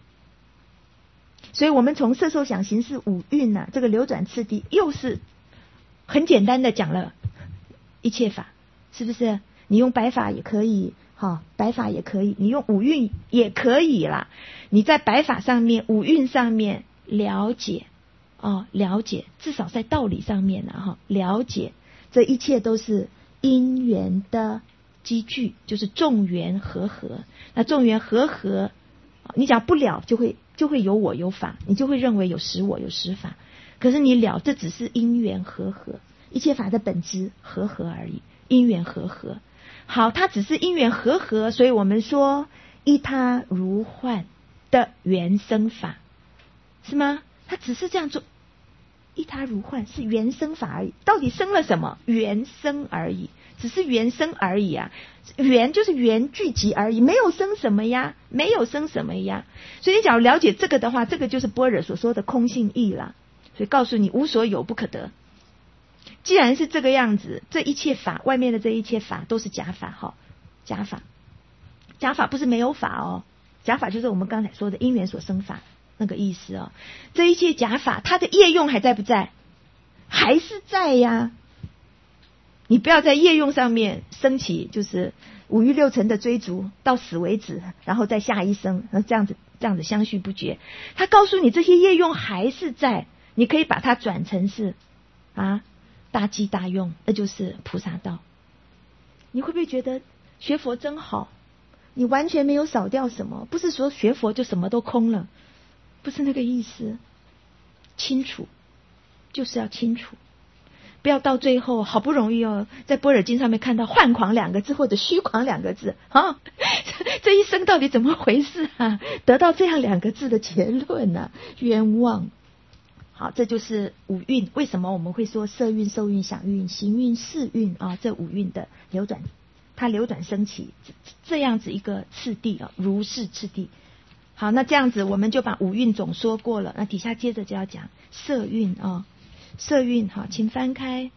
所以我们从色受想行识五蕴这个流转次第，又是很简单的讲了一切法，是不是？你用白法也可以，白法也可以，你用五蕴也可以啦。你在白法上面、五蕴上面了解，至少在道理上面了解，这一切都是因缘的积聚，就是众缘和合。那众缘和合，你讲不了，就会有我有法，你就会认为有实我有实法。可是你了，这只是因缘和合，一切法的本质和合而已，因缘和合。好，它只是因缘和合，所以我们说依他如幻的原生法，是吗？它只是这样做，依他如幻是原生法而已。到底生了什么？原生而已，只是原生而已啊。缘就是缘聚集而已，没有生什么呀，没有生什么呀。所以你假如了解这个的话，这个就是般若所说的空性义啦。所以告诉你，无所有不可得。既然是这个样子，这一切法，外面的这一切法都是假法，假法不是没有法假法就是我们刚才说的因缘所生法那个意思这一切假法，它的业用还在不在？还是在呀。你不要在业用上面升起就是五欲六尘的追逐到死为止，然后再下一生，这样子相续不绝。他告诉你这些业用还是在，你可以把它转成是大机大用，那就是菩萨道。你会不会觉得学佛真好？你完全没有少掉什么，不是说学佛就什么都空了，不是那个意思。清楚，就是要清楚，不要到最后好不容易在般若经上面看到幻狂两个字或者虚狂两个字这一生到底怎么回事啊？得到这样两个字的结论冤枉。好，这就是五蕴。为什么我们会说色蕴、受蕴、想蕴、行蕴、识蕴这五蕴的流转，它流转升起这样子一个次第如是次第。好，那这样子我们就把五蕴总说过了，那底下接着就要讲色蕴色蕴。好，请翻开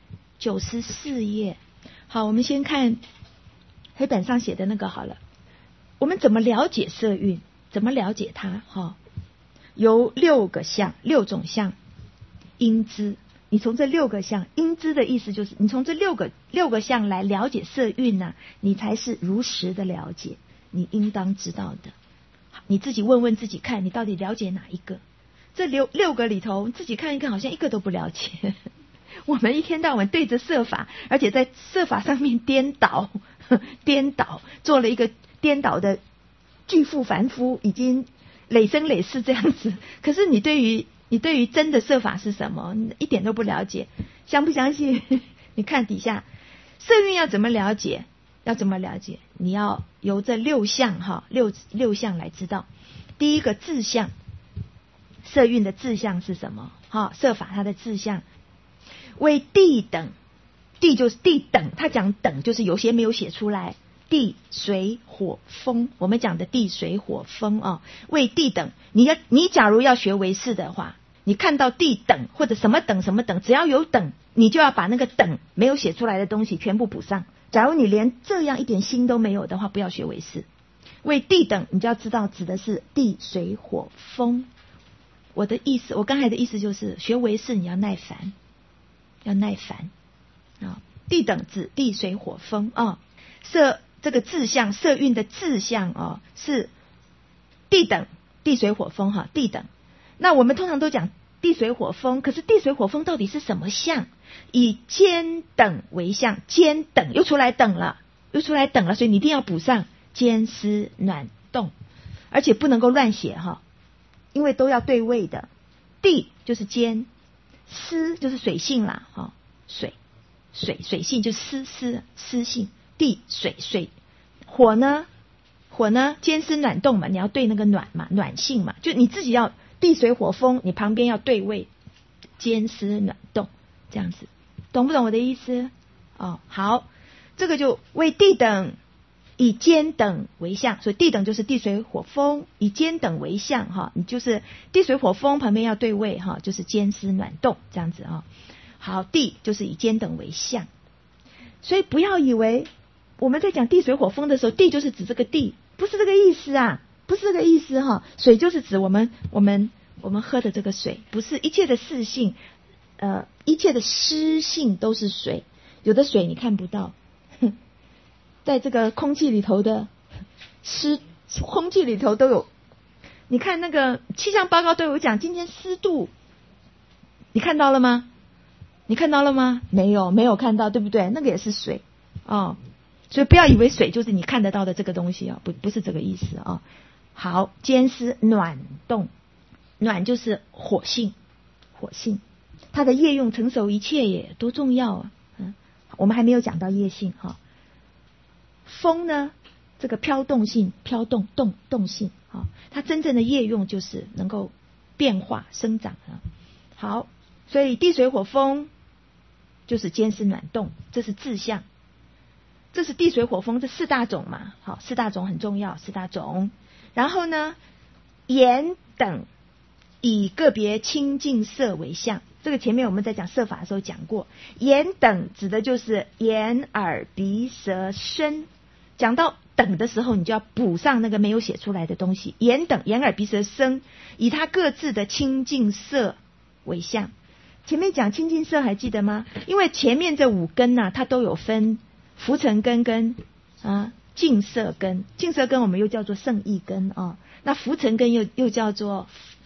94页。好，我们先看黑板上写的那个好了。我们怎么了解色蕴？怎么了解它？有6种相应知。你从这6个相，应知的意思就是你从这六个相来了解色蕴你才是如实的了解，你应当知道的。你自己问问自己看，你到底了解哪一个？这6个里头，自己看一看，好像一个都不了解。我们一天到晚对着色法，而且在色法上面颠倒，做了一个颠倒的巨富凡夫，已经累生累世这样子。可是你对于真的色法是什么，你一点都不了解，相不相信？你看底下色蕴要怎么了解？你要由这6相六相来知道。第一个志相，色蕴的志相是什么？色法它的志相为地等，地就是地等，他讲等就是有些没有写出来， 地水火风，我们讲的地水火风啊，为地等。你假如要学唯识的话，你看到地等或者什么等什么等，只要有等，你就要把那个等没有写出来的东西全部补上。假如你连这样一点心都没有的话，不要学唯识。为地等，你就要知道指的是地水火风。我刚才的意思就是学唯识你要耐烦，要耐烦啊。地等指地水火风啊。这个字象，色蕴的字象哦，是地等，地水火风哈，地等。那我们通常都讲地水火风，可是地水火风到底是什么象？以兼等为象，兼等又出来等了，所以你一定要补上兼湿暖动，而且不能够乱写哈，因为都要对位的。地就是兼，湿就是水性啦哈，水性就是湿性。地水，火呢兼湿暖动嘛，你要对那个暖嘛，暖性嘛，就你自己要地水火风，你旁边要对位，兼湿暖动这样子，懂不懂我的意思？哦，好，这个就为地等以兼等为象，所以地等就是地水火风，以兼等为象哈，你就是地水火风旁边要对位哈，就是兼湿暖动这样子啊。好，地就是以兼等为象，所以不要以为我们在讲地水火风的时候，地就是指这个地，不是这个意思啊，不是这个意思哈。水就是指我们喝的这个水，不是一切的湿性，一切的湿性都是水。有的水你看不到，在这个空气里头的空气里头都有。你看那个气象报告都有讲，今天湿度，你看到了吗？没有看到，对不对？那个也是水哦。所以不要以为水就是你看得到的这个东西啊，不是这个意思啊。好，兼湿暖动，暖就是火性，它的业用成熟一切也多重要啊。我们还没有讲到业性哈。风呢，这个飘动性，动性啊，它真正的业用就是能够变化生长啊。好，所以地水火风就是兼湿暖动，这是字象。这是地水火风这四大种嘛，好，四大种很重要，四大种。然后呢，眼等以个别清净色为象，这个前面我们在讲色法的时候讲过，眼等指的就是眼耳鼻舌身。讲到等的时候，你就要补上那个没有写出来的东西，眼等眼耳鼻舌身，以它各自的清净色为象。前面讲清净色还记得吗？因为前面这五根啊，它都有分浮尘根跟净色根，净色根我们又叫做圣意根啊。那浮尘根又叫做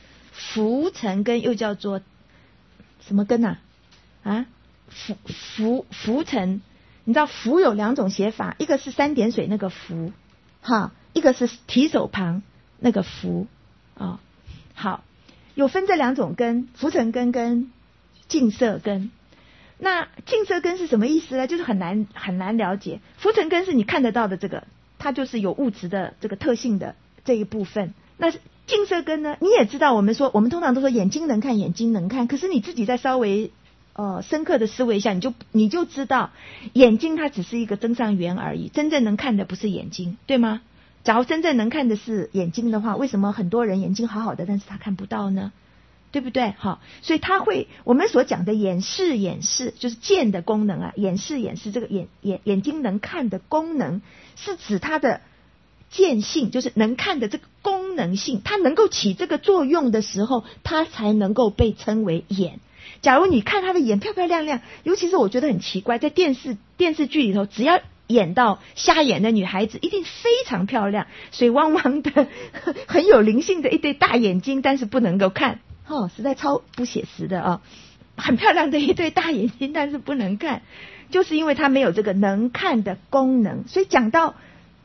什么根啊？浮尘，你知道浮有两种写法，一个是三点水那个浮哈，一个是提手旁那个浮啊。好，有分这两种根，浮尘根跟净色根。那净色根是什么意思呢？就是很难了解。浮尘根是你看得到的这个，它就是有物质的这个特性的这一部分。那净色根呢，你也知道，我们通常都说眼睛能看，可是你自己再稍微深刻的思维一下，你就知道，眼睛它只是一个增上缘而已，真正能看的不是眼睛，对吗？假如真正能看的是眼睛的话，为什么很多人眼睛好好的，但是他看不到呢？对不对？好，所以我们所讲的眼视就是见的功能啊，眼视这个眼睛能看的功能，是指它的见性，就是能看的这个功能性，它能够起这个作用的时候，它才能够被称为眼。假如你看它的眼漂漂亮亮，尤其是我觉得很奇怪，在电视剧里头，只要演到瞎眼的女孩子，一定非常漂亮，水汪汪的，很有灵性的一对大眼睛，但是不能够看。实在超不写实的啊！很漂亮的一对大眼睛，但是不能看，就是因为它没有这个能看的功能。所以讲到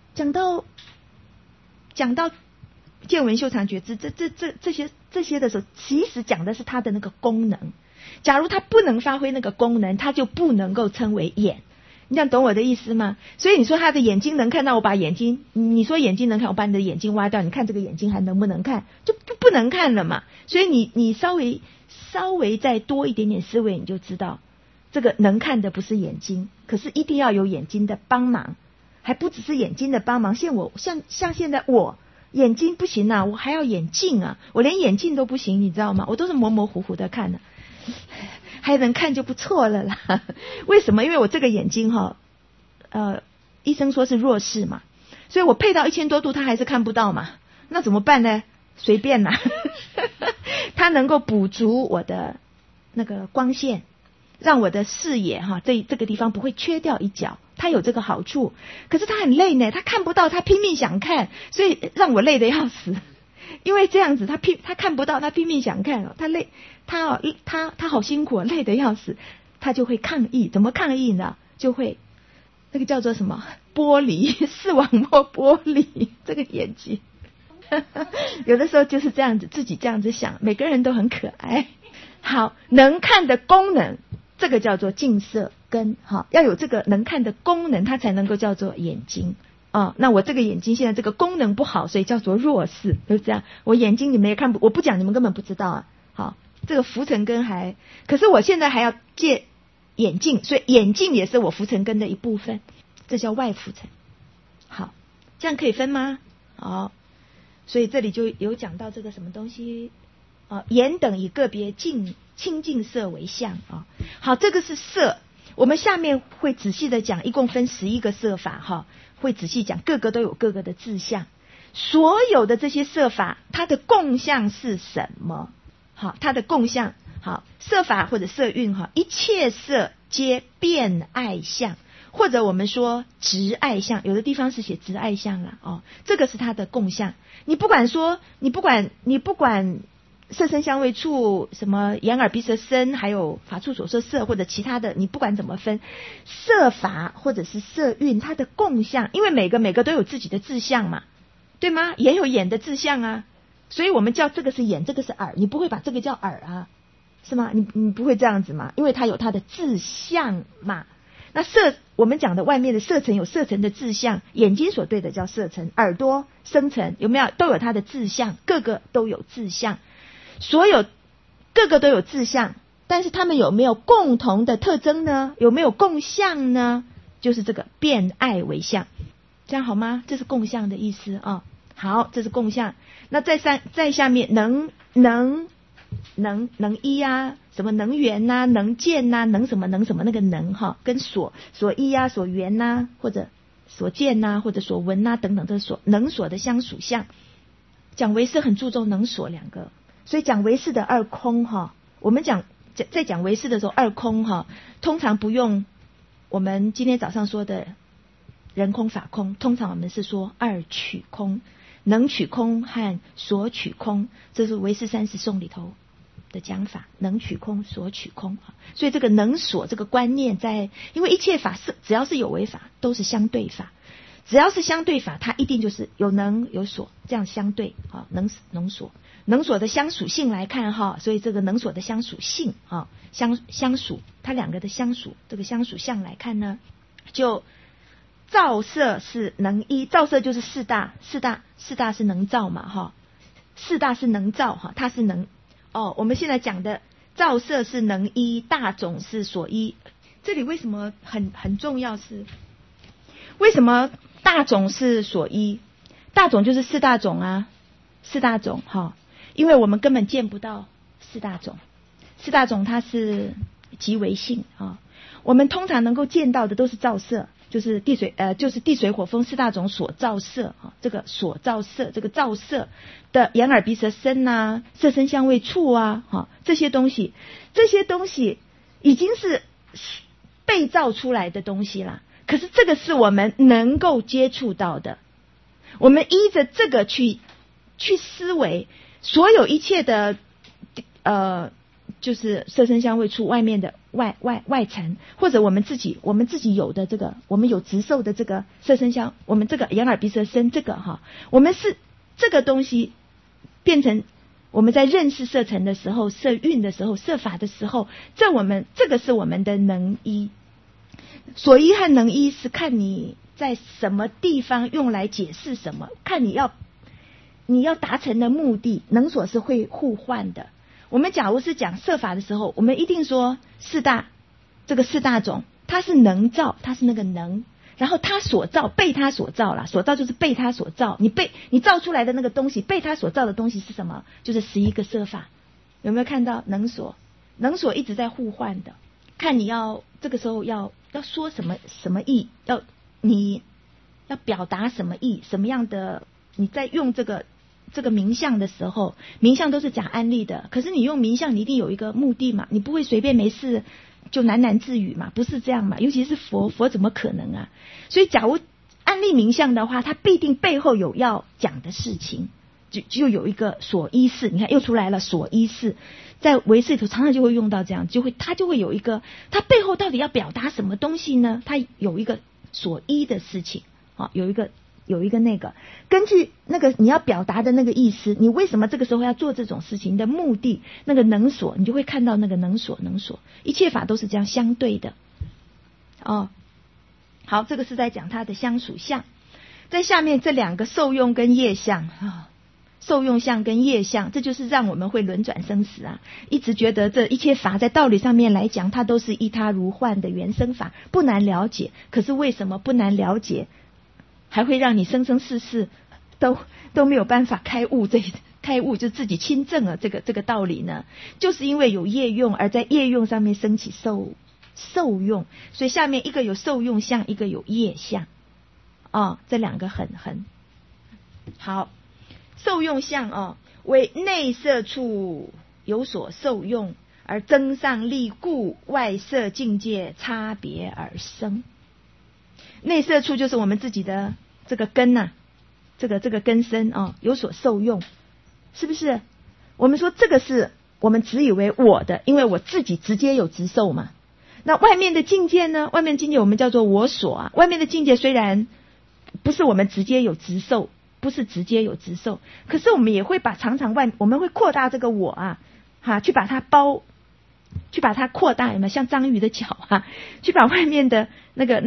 见闻修常觉知这些的时候，其实讲的是它的那个功能。假如它不能发挥那个功能，它就不能够称为眼。你这样懂我的意思吗？所以你说他的眼睛能看到，我把眼睛，你说眼睛能看，我把你的眼睛挖掉，你看这个眼睛还能不能看？就不能看了嘛。所以你稍微再多一点点思维，你就知道这个能看的不是眼睛，可是一定要有眼睛的帮忙。 还不只是眼睛的帮忙，像现在我眼睛不行啊，我还要眼镜啊，我连眼镜都不行，你知道吗？我都是模模糊糊的看的，还能看就不错了啦。为什么？因为我这个眼睛医生说是弱视嘛，所以我配到1000多度，他还是看不到嘛。那怎么办呢？随便啦，它能够补足我的那个光线，让我的视野这个地方不会缺掉一角，它有这个好处。可是它很累呢，它看不到，它拼命想看，所以让我累得要死。因为这样子，他看不到，他拼命想看他累，他好辛苦，累得要死，他就会抗议。怎么抗议呢？就会那个叫做什么剥离，视网膜剥离这个眼睛。有的时候就是这样子，自己这样子想，每个人都很可爱。好，能看的功能，这个叫做近色根，要有这个能看的功能，它才能够叫做眼睛。那我这个眼睛现在这个功能不好，所以叫做弱视，就这样。我眼睛你们也看不，我不讲你们根本不知道啊。好，这个浮尘根可是我现在还要借眼镜，所以眼镜也是我浮尘根的一部分，这叫外浮尘。好，这样可以分吗？好。所以这里就有讲到这个什么东西眼等以个别清净色为相好，这个是色，我们下面会仔细的讲，一共分11个色法会仔细讲，各个都有各个的志向。所有的这些色法，它的共相是什么？好，它的共相，好，色法或者色蕴一切色皆变爱相。或者我们说执爱相，有的地方是写执爱相啦这个是它的共相。你不管色声香味触什么眼耳鼻舌身，还有法处所说色或者其他的，你不管怎么分，色法或者是色蕴，它的共相，因为每个都有自己的志向嘛，对吗？眼有眼的志向啊，所以我们叫这个是眼，这个是耳，你不会把这个叫耳啊，是吗？你不会这样子嘛，因为它有它的志向嘛。那我们讲的外面的色尘有色尘的志向，眼睛所对的叫色尘，耳朵声尘有没有都有它的志向，各个都有志向，各个都有志向，但是他们有没有共同的特征呢？有没有共相呢？就是这个变爱为相，这样好吗？这是共相的意思好，这是共相。那在下面能依什么能缘能见能什么那个能跟所依所缘或者所见或者所闻等等，这所能所的相属相。讲唯识很注重能所两个，所以讲唯识的二空我们在讲唯识的时候，二空通常不用我们今天早上说的人空法空，通常我们是说二取空，能取空和所取空，这是唯识30颂里头的讲法，能取空所取空。所以这个能所这个观念因为一切法只要是有为法都是相对法，只要是相对法它一定就是有能有所，这样相对能所的相属性来看所以这个能所的相属性相属，它两个的相属，这个相属相来看呢，就造色是能依，造色就是四大是能造嘛四大是能造它是能我们现在讲的造色是能依，大种是所依。这里为什么很重要是为什么大种是所依？大种就是四大种四大种因为我们根本见不到四大种它是极为性我们通常能够见到的都是造色，就是地水火风四大种所造色这个所造色，这个造色的眼耳鼻舌身色声香味触这些东西已经是被造出来的东西啦。可是这个是我们能够接触到的，我们依着这个去思维所有一切的就是色声香味触外面的外尘，或者我们自己有的这个，我们有直受的这个色声香，我们这个眼耳鼻舌身这个我们是这个东西变成我们在认识色尘的时候，色蕴的时候，色法的时候，这个是我们的能依。所依和能依是看你在什么地方用来解释什么，看你要达成的目的，能所是会互换的。我们假如是讲色法的时候，我们一定说这个四大种它是能造，它是那个能， 然后他所造，被他所造啦，所造就是被他所造，你造出来的那个东西，被他所造的东西是什么？就是11个色法。有没有看到能所？能所一直在互换的，看你要这个时候要说什么意，你要表达什么意，什么样的，你在用这个名相的时候，名相都是讲安利的，可是你用名相你一定有一个目的嘛，你不会随便没事就喃喃自语嘛，不是这样嘛，尤其是佛怎么可能啊？所以假如安利名相的话，它必定背后有要讲的事情，就有一个所依事。你看又出来了，所依事在唯识里头常常就会用到这样，它就会有一个，它背后到底要表达什么东西呢？它有一个所依的事情啊，有一个那个根据那个你要表达的那个意思，你为什么这个时候要做这种事情的目的，那个能所，你就会看到那个能所，一切法都是这样相对的哦。好，这个是在讲它的相属相。在下面这两个受用跟业相啊，受用相跟业相，这就是让我们会轮转生死啊，一直觉得这一切法在道理上面来讲，它都是依他如幻的原生法，不难了解。可是为什么不难了解，还会让你生生世世都没有办法开悟就自己亲证了这个道理呢？就是因为有业用，而在业用上面升起受用，所以下面一个有受用相，一个有业相哦，这两个很好。受用相哦，为内色处有所受用，而增上力故，外色境界差别而生。内色处就是我们自己的这个根呐、这个根身哦，有所受用，是不是？我们说这个是我们只以为我的，因为我自己直接有直受嘛。那外面的境界呢？外面的境界我们叫做我所啊。外面的境界虽然不是我们直接有直受，不是直接有直受，可是我们也会把我们会扩大这个我啊，去把它扩大，有没有？像章鱼的脚啊，去把外面的那个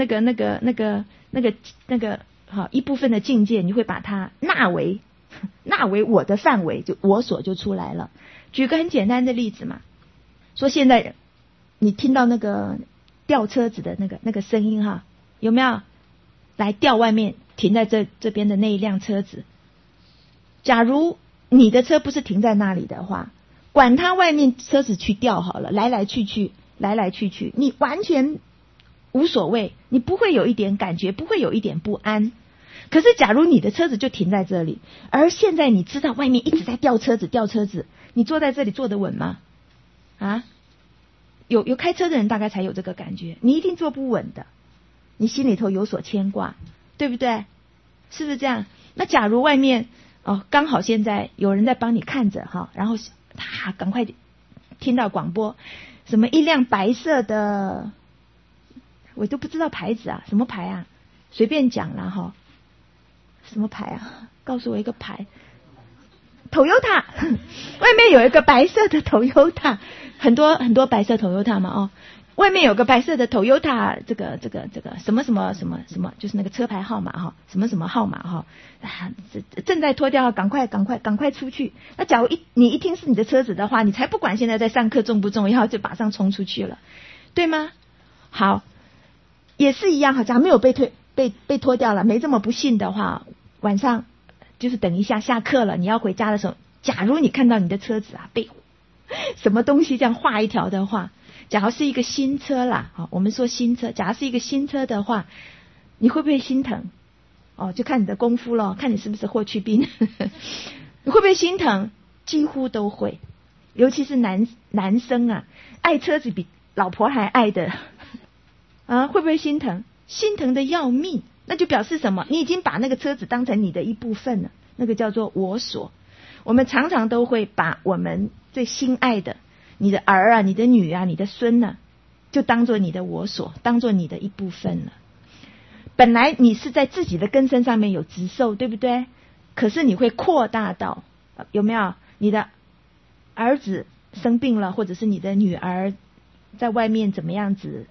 一部分的境界，你会把它纳为我的范围，就我所就出来了。举个很简单的例子嘛，说现在你听到那个吊车子的那个声音哈，有没有？来吊外面停在这边的那一辆车子，假如你的车不是停在那里的话，管它外面车子去吊好了，来来去去，你完全无所谓，你不会有一点感觉，不会有一点不安。可是假如你的车子就停在这里，而现在你知道外面一直在吊车子，你坐在这里坐得稳吗？啊？有开车的人大概才有这个感觉，你一定坐不稳的，你心里头有所牵挂，对不对？是不是这样？那假如外面刚好现在有人在帮你看着哈，然后赶快听到广播，什么一辆白色的，我都不知道牌子啊，什么牌啊？随便讲啦哈，什么牌啊？告诉我一个牌。Toyota 外面有一个白色的 Toyota， 很多白色 Toyota 嘛哦，外面有个白色的 Toyota， 这个什么，就是那个车牌号码哈，什么号码哈，正在脱掉，赶快出去。那假如你一听是你的车子的话，你才不管现在在上课重不重要，就马上冲出去了，对吗？好，也是一样哈，假如没有被脱掉了，没这么不幸的话，晚上就是等一下下课了，你要回家的时候，假如你看到你的车子被什么东西这样画一条的话，假如是一个新车啦，我们说新车，假如是一个新车的话，你会不会心疼？就看你的功夫咯，看你是不是霍去病。你会不会心疼？几乎都会，尤其是男生啊，爱车子比老婆还爱的会不会心疼？心疼的要命。那就表示什么？你已经把那个车子当成你的一部分了，那个叫做我所。我们常常都会把我们最心爱的，你的儿啊，你的女啊，你的孙啊，就当做你的我所，当做你的一部分了。本来你是在自己的根身上面有直受，对不对？可是你会扩大到，有没有？你的儿子生病了，或者是你的女儿在外面怎么样子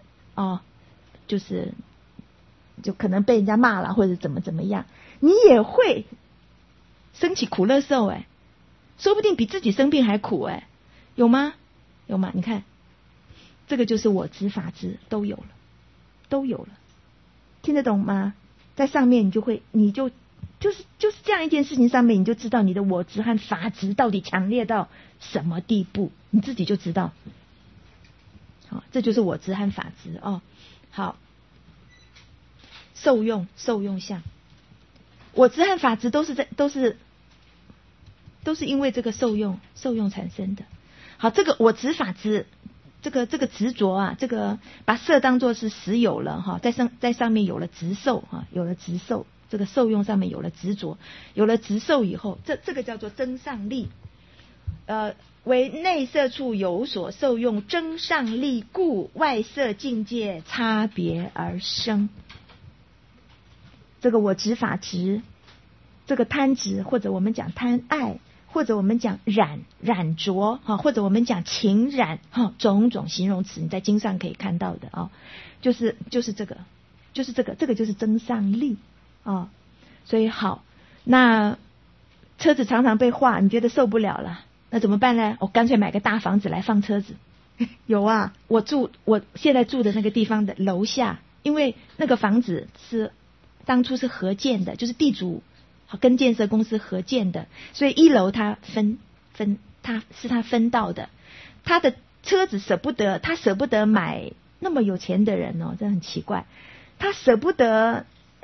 就可能被人家骂了，或者怎么样，你也会升起苦乐受说不定比自己生病还苦有吗？你看，这个就是我执法执都有了，听听得懂吗？在上面你就是这样一件事情上面，你就知道你的我执和法执到底强烈到什么地步，你自己就知道。好，这就是我执和法执哦。好，受用相，我执和法执都是因为这个受用产生的。好，这个我执法执，这个执着啊，这个把色当作是实有了哈，在上面有了执受哈，有了执受，这个受用上面有了执着，有了执受以后，这个叫做增上力。为内色处有所受用，增上力故，外色境界差别而生。这个我执法执，这个贪执，或者我们讲贪爱，或者我们讲染着哈，或者我们讲情染哈，种种形容词你在经上可以看到的啊，就是这个就是增上力啊。所以好，那车子常常被划，你觉得受不了了，那怎么办呢？我干脆买个大房子来放车子。有啊，我现在住的那个地方的楼下，因为那个房子是当初是合建的，就是地主跟建设公司合建的，所以一楼他他分到的。他的车子他舍不得买，那么有钱的人哦，真的很奇怪，他舍不得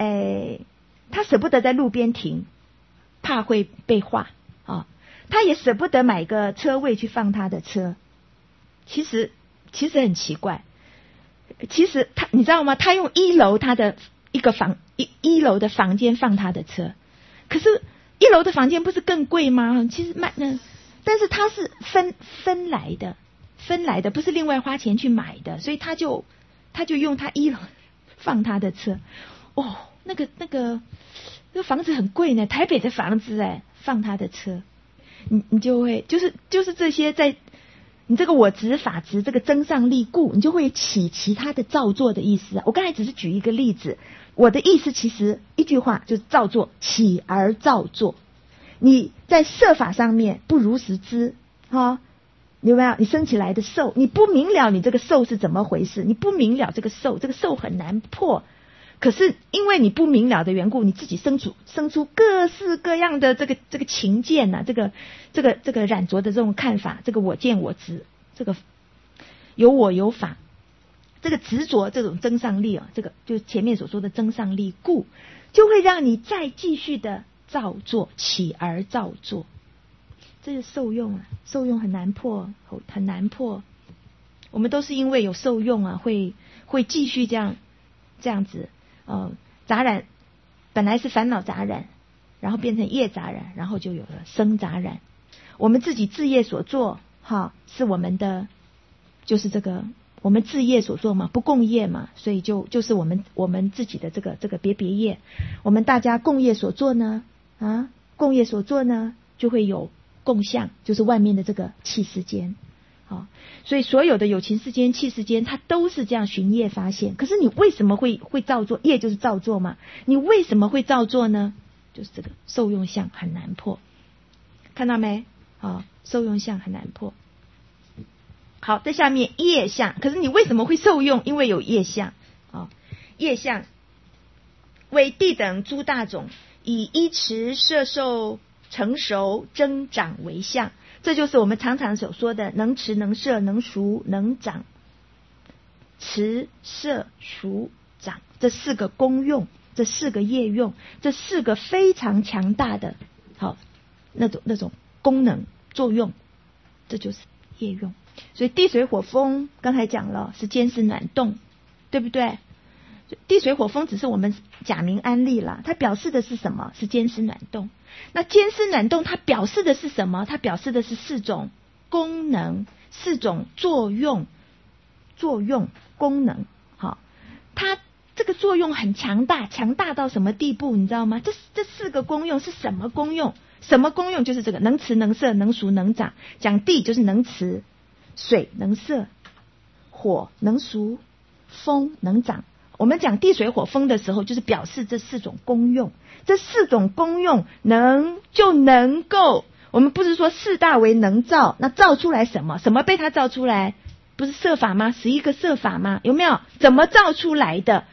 在路边停，怕会被划啊。他也舍不得买个车位去放他的车。其实很奇怪，其实你知道吗？他用一楼他的一楼的房间放他的车，可是一楼的房间不是更贵吗？其实但是他是分来的，不是另外花钱去买的，所以他就用他一楼放他的车。哦，那个房子很贵呢，台北的房子放他的车，你就会就是这些在你这个我执法执这个增上力故，你就会起其他的造作的意思。我刚才只是举一个例子，我的意思其实一句话就是造作，起而造作。你在设法上面不如实知有没有？你生起来的受，你不明了你这个受是怎么回事，你不明了这个受很难破。可是因为你不明了的缘故，你自己生出各式各样的这个情见呐，这个染着的这种看法，这个我见我执，这个有我有法，这个执着这种增上力这个就是前面所说的增上力故，就会让你再继续的造作，起而造作。这是受用受用很难破，很难破。我们都是因为有受用会继续这样子。杂染本来是烦恼杂染，然后变成业杂染，然后就有了生杂染。我们自己自业所做是我们的，就是这个我们自业所做嘛，不共业嘛，所以就是我们自己的这个别业。我们大家共业所做呢共业所做呢就会有共相，就是外面的这个气世间。所以所有的有情世间、气世间，它都是这样循业发现。可是你为什么会造作？业就是造作嘛。你为什么会造作呢？就是这个受用相很难破，看到没？受用相很难破。好，在下面业相，可是你为什么会受用？因为有业相业相为地等诸大种，以依持摄受成熟增长为相。这就是我们常常所说的能持能摄能熟能长，持摄熟长这四个功用，这四个业用，这四个非常强大的那种功能作用，这就是业用。所以地水火风刚才讲了是坚湿暖动，对不对？地水火风只是我们假名安立啦，它表示的是什么？是坚湿暖动。那坚湿暖动它表示的是什么？它表示的是四种功能，四种作用功能。它这个作用很强大到什么地步你知道吗？这四个功用是什么功用？什么功用？就是这个能持能摄能熟能长。讲地就是能持，水能摄，火能熟，风能长。我们讲地水火风的时候，就是表示这四种功用。这四种功用就能够，我们不是说四大为能造，那造出来什么被它造出来？不是摄法吗？11个摄法吗？有没有？怎么造出来的？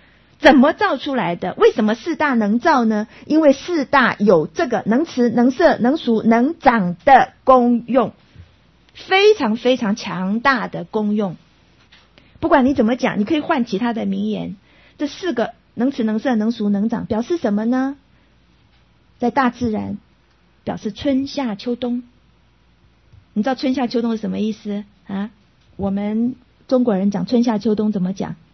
怎么造出来的？为什么四大能造呢？因为四大有这个能持、能摄、能熟、能长的功用，非常非常强大的功用。不管你怎么讲，你可以换其他的名言。这四个能持、能摄、能熟、能长表示什么呢？在大自然表示春夏秋冬。你知道春夏秋冬是什么意思啊？我们中国人讲春夏秋冬怎么讲？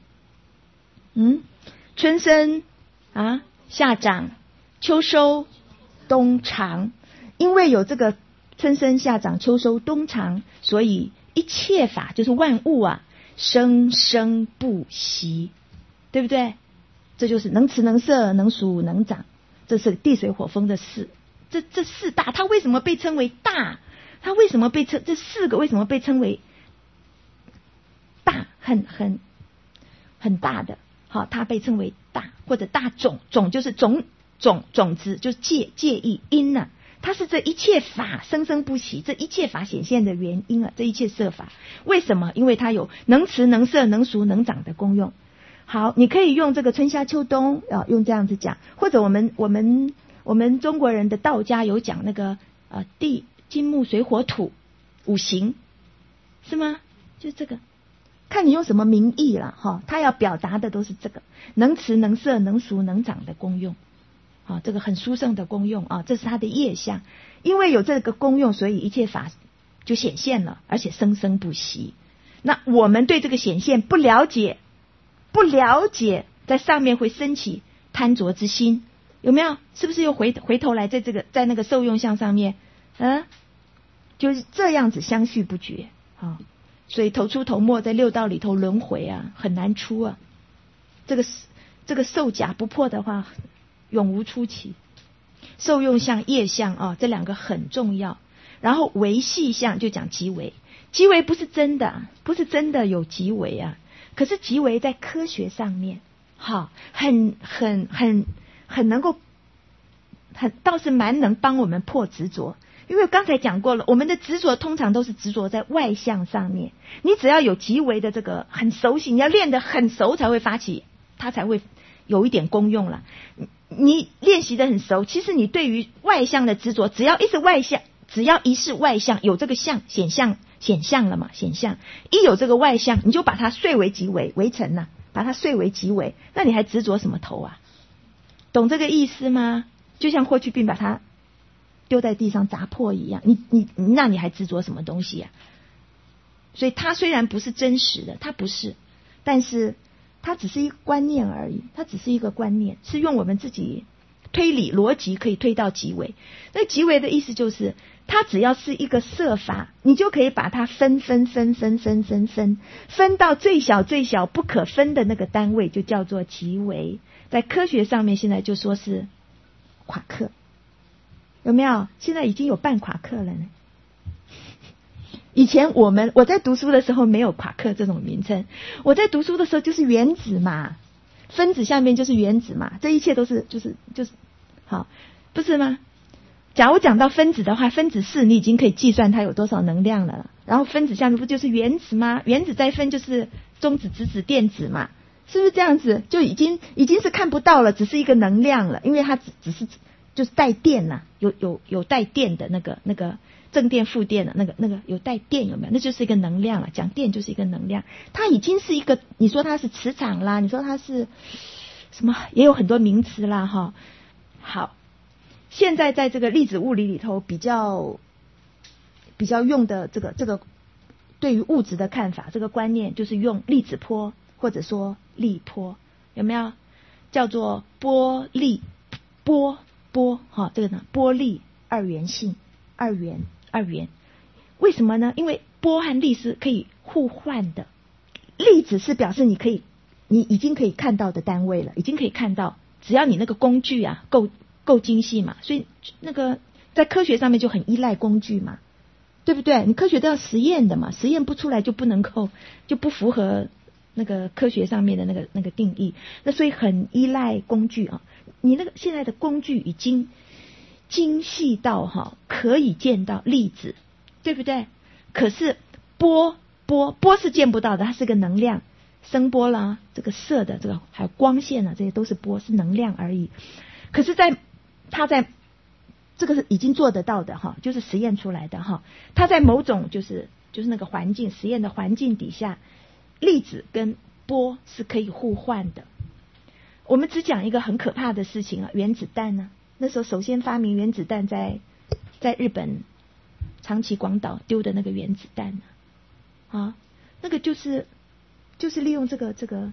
春生啊，夏长，秋收，冬藏。因为有这个春生夏长秋收冬藏，所以一切法就是万物啊，生生不息，对不对？这就是能持能摄能熟能长，这是地水火风的四。这四大它为什么被称为大？它为什么被称这四个为什么被称为大？很大的，好，它被称为大或者大种。种就是种子，就是介意因啊。它是这一切法生生不息，这一切法显现的原因啊，这一切色法为什么？因为它有能持能摄能熟能长的功用。好，你可以用这个春夏秋冬用这样子讲，或者我们中国人的道家有讲那个地金木水火土五行，是吗？就这个，看你用什么名义了哈。他要表达的都是这个能持能摄能熟能长的功用。这个很殊胜的功用啊，这是它的业相。因为有这个功用，所以一切法就显现了，而且生生不息。那我们对这个显现不了解，在上面会升起贪着之心，有没有？是不是又回头来在那个受用相上面，就是这样子相续不绝啊。所以头出头没，在六道里头轮回啊，很难出啊。这个受甲不破的话，永无出期。受用相、业相这两个很重要。然后维系相就讲极微，极微不是真的有极微啊。可是极微在科学上面，很能够，倒是蛮能帮我们破执着。因为刚才讲过了，我们的执着通常都是执着在外相上面。你只要有极微的这个很熟悉，你要练得很熟才会发起，它才会有一点功用了。你练习得很熟，其实你对于外相的执着，只要一是外相，有这个相显象了嘛？显象一有这个外相，你就把它碎为极微，围城把它碎为极微，那你还执着什么头啊？懂这个意思吗？就像霍去病把它丢在地上砸破一样，那你还执着什么东西啊？所以它虽然不是真实的，它不是，但是它只是一个观念而已，它只是一个观念，是用我们自己推理逻辑可以推到极微。那极微的意思就是，它只要是一个色法，你就可以把它分到最小不可分的那个单位，就叫做极微。在科学上面现在就说是夸克，有没有？现在已经有半夸克了呢。以前我在读书的时候没有夸克这种名称，我在读书的时候就是原子嘛，分子下面就是原子嘛，这一切都是就是好，不是吗？假如讲到分子的话，分子式你已经可以计算它有多少能量了，然后分子下面不就是原子吗？原子再分就是中子、质子、电子嘛，是不是这样子？就已经是看不到了，只是一个能量了，因为它只是就是带电啦，有带电的那个正电负电的那个有带电，有没有？那就是一个能量了，讲电就是一个能量，它已经是一个，你说它是磁场啦，你说它是什么，也有很多名词啦哈。好，现在在这个粒子物理里头比较用的这个对于物质的看法，这个观念就是用粒子波或者说力波，有没有？叫做波粒波这个呢，波粒二元性，二元。为什么呢？因为波和粒是可以互换的，粒子是表示你已经可以看到的单位了，已经可以看到，只要你那个工具啊够精细嘛，所以那个在科学上面就很依赖工具嘛，对不对？你科学都要实验的嘛，实验不出来就不符合那个科学上面的那个定义，那所以很依赖工具啊。你那个现在的工具已经精细到可以见到粒子，对不对？可是波是见不到的，它是个能量， 声波啦，这个色的这个还有光线啊，这些都是波，是能量而已。可是它在这个是已经做得到的哈，就是实验出来的哈。它在某种就是那个环境实验的环境底下，粒子跟波是可以互换的。我们只讲一个很可怕的事情啊，原子弹呢、那时候首先发明原子弹在日本长崎广岛丢的那个原子弹啊，那个就是利用这个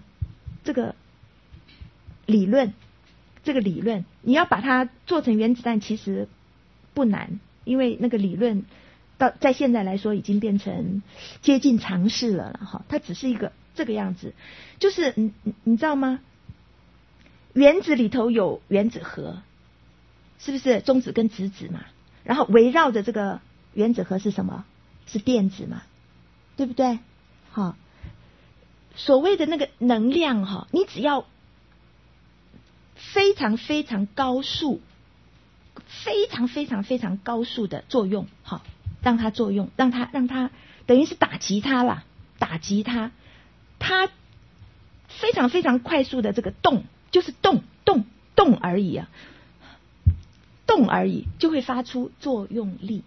理论，你要把它做成原子弹其实不难，因为那个理论在现在来说已经变成接近常识了哈。它只是一个这个样子，就是你知道吗？原子里头有原子核，是不是中子跟质子嘛？然后围绕着这个原子核是什么？是电子嘛？对不对？好，所谓的那个能量哈，你只要非常非常高速，非常非常非常高速的作用，好，让它作用，让它等于是打击它啦，它非常非常快速的这个动，就是动而已啊，动而已就会发出作用力，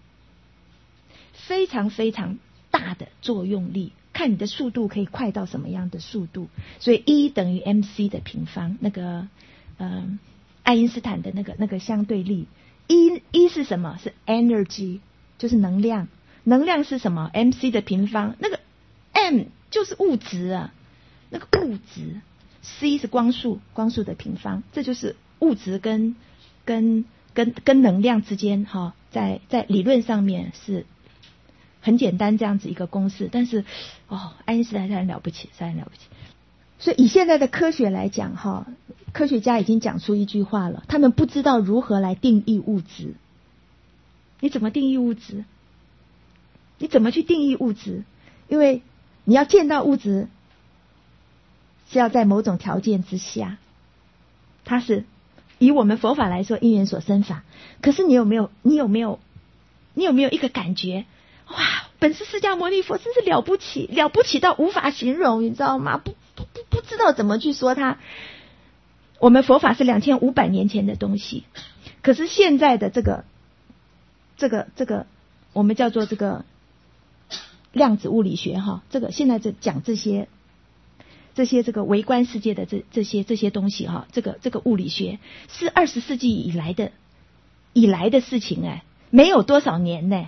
非常非常大的作用力。看你的速度可以快到什么样的速度，所以 E 等于 mc 的平方，那个爱因斯坦的那个相对力。E 是什么？是 energy， 就是能量。能量是什么？ mc 的平方。那个 m 就是物质啊，那个物质。c 是光速的平方。这就是物质跟能量之间哈，在理论上面是很简单这样子一个公式，但是爱因斯坦很了不起，很了不起。所以以现在的科学来讲哈，科学家已经讲出一句话了，他们不知道如何来定义物质。你怎么定义物质？你怎么去定义物质？因为你要见到物质是要在某种条件之下，它是以我们佛法来说因缘所生法。可是你有没有一个感觉？哇，本师释迦牟尼佛真是了不起到无法形容，你知道吗？不知道怎么去说它。我们佛法是2500年前的东西，可是现在的这个我们叫做这个量子物理学哈，这个现在在讲这些这个微观世界的这些东西哈，这个物理学是20世纪以来的事情哎，没有多少年呢。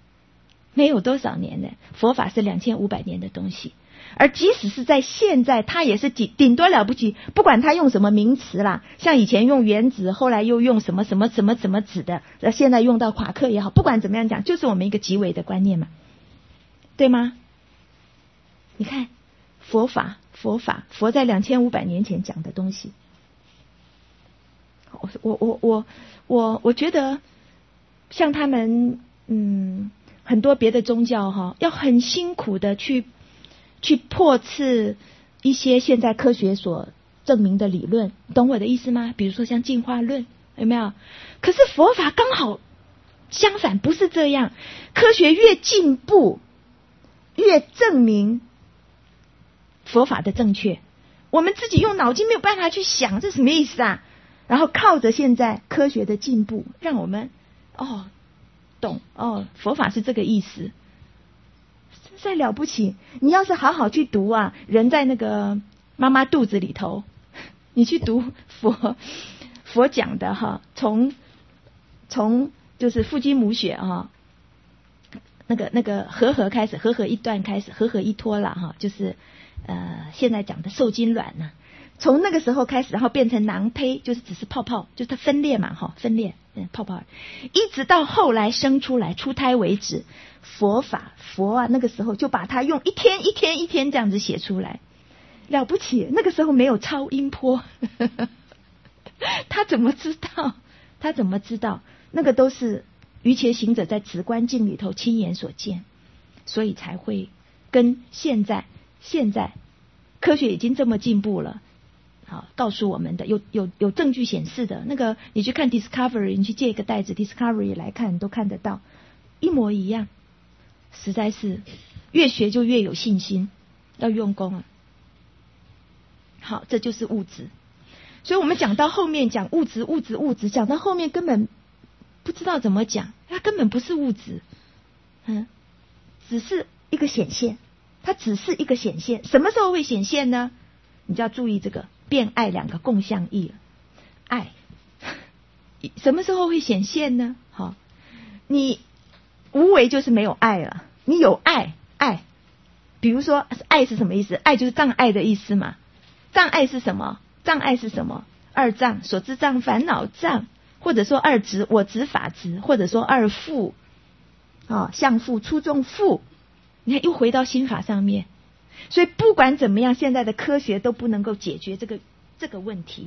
佛法是2500年的东西，而即使是在现在，它也是顶多了不起，不管它用什么名词啦，像以前用原子，后来又用什么子的，现在用到夸克也好，不管怎么样讲，就是我们一个极微的观念嘛，对吗？你看佛在2500年前讲的东西，我觉得像他们很多别的宗教哈，要很辛苦的去破斥一些现在科学所证明的理论，懂我的意思吗？比如说像进化论，有没有？可是佛法刚好相反，不是这样。科学越进步，越证明佛法的正确。我们自己用脑筋没有办法去想，这什么意思啊？然后靠着现在科学的进步，让我们懂佛法是这个意思，实在了不起。你要是好好去读啊，人在那个妈妈肚子里头，你去读佛讲的哈，从就是父精母血哈，那个和开始，和一段开始，和一脱了哈，就是现在讲的受精卵呢，从那个时候开始，然后变成囊胚，就是只是泡泡，就是它分裂嘛哈，分裂泡泡，一直到后来生出来出胎为止，佛啊，那个时候就把它用一天这样子写出来，了不起。那个时候没有超音波他怎么知道？那个都是瑜伽行者在止观境里头亲眼所见，所以才会跟现在科学已经这么进步了，好，告诉我们的有证据显示的那个，你去看 Discovery， 你去借一个袋子 Discovery 来看，你都看得到，一模一样。实在是越学就越有信心，要用功啊。 好，这就是物质。所以我们讲到后面讲物质，讲到后面根本不知道怎么讲，它根本不是物质，只是一个显现，它只是一个显现。什么时候会显现呢？你就要注意这个变爱两个共相义了。爱什么时候会显现呢？好，你无为就是没有爱了，你有爱，比如说爱是什么意思？爱就是障碍的意思嘛。障碍是什么？障碍是什么？二障，所知障、烦恼障，或者说二执、我执、法执，或者说二缚，相缚、初众缚。你看又回到心法上面。所以不管怎么样，现在的科学都不能够解决这个问题，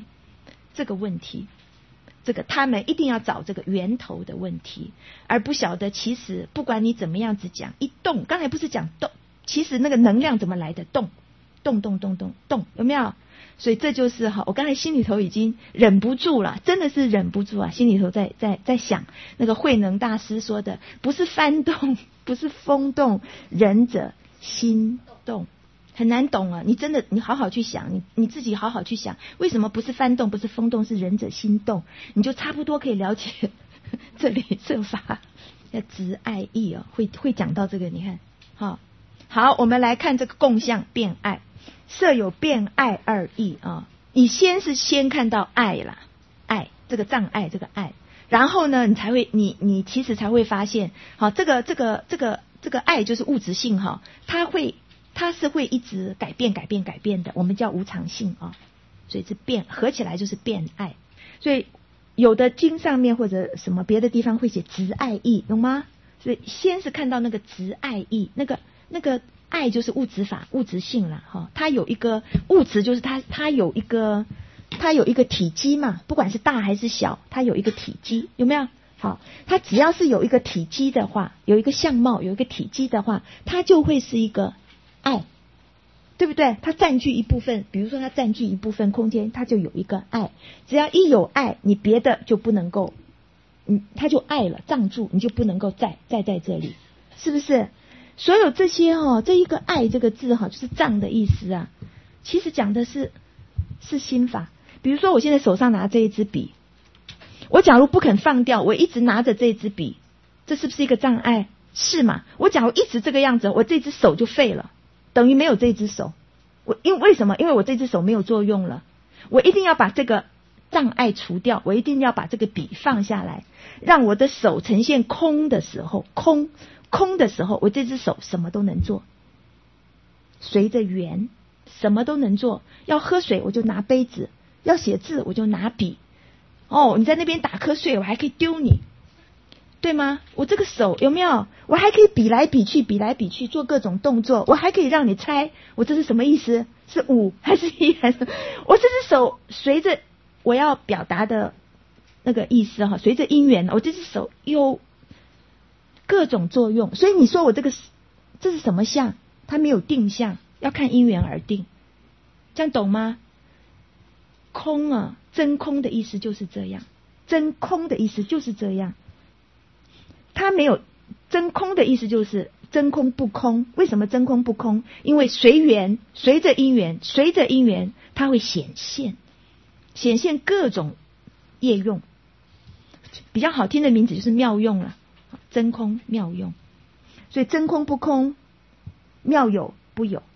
他们一定要找这个源头的问题，而不晓得其实不管你怎么样子讲，一动，刚才不是讲动，其实那个能量怎么来的？动，有没有？所以这就是我刚才心里头已经忍不住了，真的是忍不住啊，心里头在想那个慧能大师说的，不是翻动，不是风动，仁者心动。很难懂啊！你真的，你好好去想，你自己好好去想，为什么不是翻动，不是风动，是仁者心动？你就差不多可以了解这里这法要执爱意会讲到这个。你看，好，我们来看这个共相变爱，设有变爱二义啊。你先看到爱啦，爱这个障碍，这个爱，然后呢，你才会你其实才会发现，这个爱就是物质性它是会一直改变的，我们叫无常性所以是变，合起来就是变爱。所以有的经上面或者什么别的地方会写执爱意，懂吗？所以先是看到那个执爱意，那个爱就是物质法，物质性了它有一个物质，就是它有一个体积嘛，不管是大还是小，它有一个体积，有没有？好，它只要是有一个体积的话，有一个相貌，有一个体积的话，它就会是一个爱，对不对？它占据一部分，比如说它占据一部分空间，它就有一个爱。只要一有爱，你别的就不能够，它就爱了，障住，你就不能够再在这里，是不是？所有这些这一个爱这个字就是障的意思啊。其实讲的是心法。比如说我现在手上拿这一支笔，我假如不肯放掉，我一直拿着这支笔，这是不是一个障碍？是嘛？我假如一直这个样子，我这只手就废了，等于没有这只手。为什么？因为我这只手没有作用了。我一定要把这个障碍除掉，我一定要把这个笔放下来，让我的手呈现空的时候，空的时候，我这只手什么都能做，随着缘什么都能做。要喝水我就拿杯子，要写字我就拿笔。你在那边打瞌睡，我还可以丢你，对吗？我这个手有没有？我还可以比来比去做各种动作，我还可以让你猜我这是什么意思，是5还是1还是？我这只手随着我要表达的那个意思随着因缘，我这只手有各种作用。所以你说我这是什么相？它没有定相，要看因缘而定，这样懂吗？空真空的意思就是这样，真空的意思就是这样。它没有真空的意思，就是真空不空。为什么真空不空？因为随缘，随着因缘，它会显现各种业用。比较好听的名字就是妙用了，真空妙用。所以真空不空，妙有不有，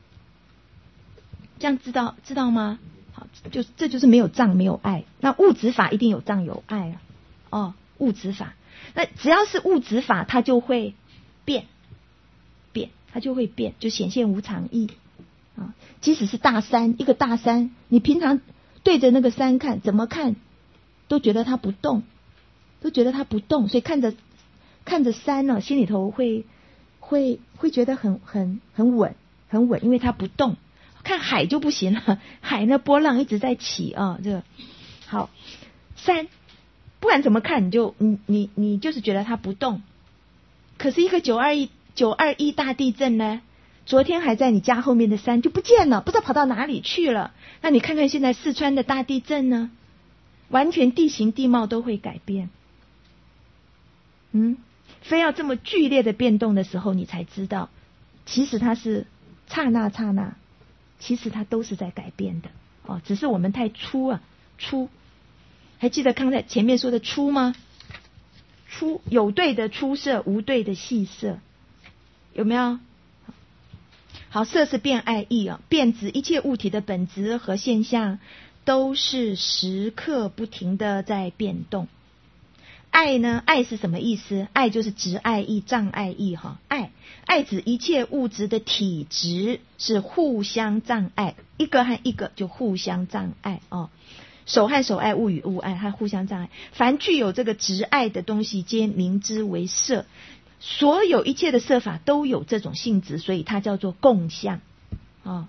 这样知道吗？好，这就是没有障没有爱。那物质法一定有障有爱物质法。那只要是物质法，它就会变，它就会变，就显现无常意即使是大山，一个大山，你平常对着那个山看，怎么看都觉得它不动，所以看着山心里头会觉得很稳，因为它不动。看海就不行了，海那波浪一直在起这个好山。不管怎么看，你就是觉得它不动。可是一个921大地震呢，昨天还在你家后面的山就不见了，不知道跑到哪里去了。那你看看现在四川的大地震呢，完全地形地貌都会改变。非要这么剧烈的变动的时候，你才知道，其实它是刹那其实它都是在改变的哦，只是我们太粗，还记得刚才前面说的粗吗？粗有对的粗色，无对的细色，有没有？好，色是变爱意啊，变指一切物体的本质和现象都是时刻不停的在变动。爱呢？爱是什么意思？爱就是执爱意、障碍意哈。爱指一切物质的体质是互相障碍，一个和一个就互相障碍哦。手和手爱，物与物爱，它互相障碍。凡具有这个执爱的东西，皆名之为色。所有一切的色法都有这种性质，所以它叫做共相哦。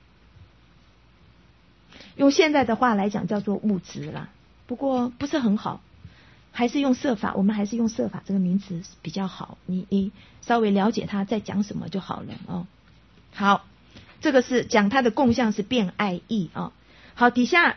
用现在的话来讲，叫做物质啦。不过不是很好。还是用色法，我们还是用色法这个名词比较好。你稍微了解它在讲什么就好了哦。好，这个是讲它的共相是变爱意哦。好，底下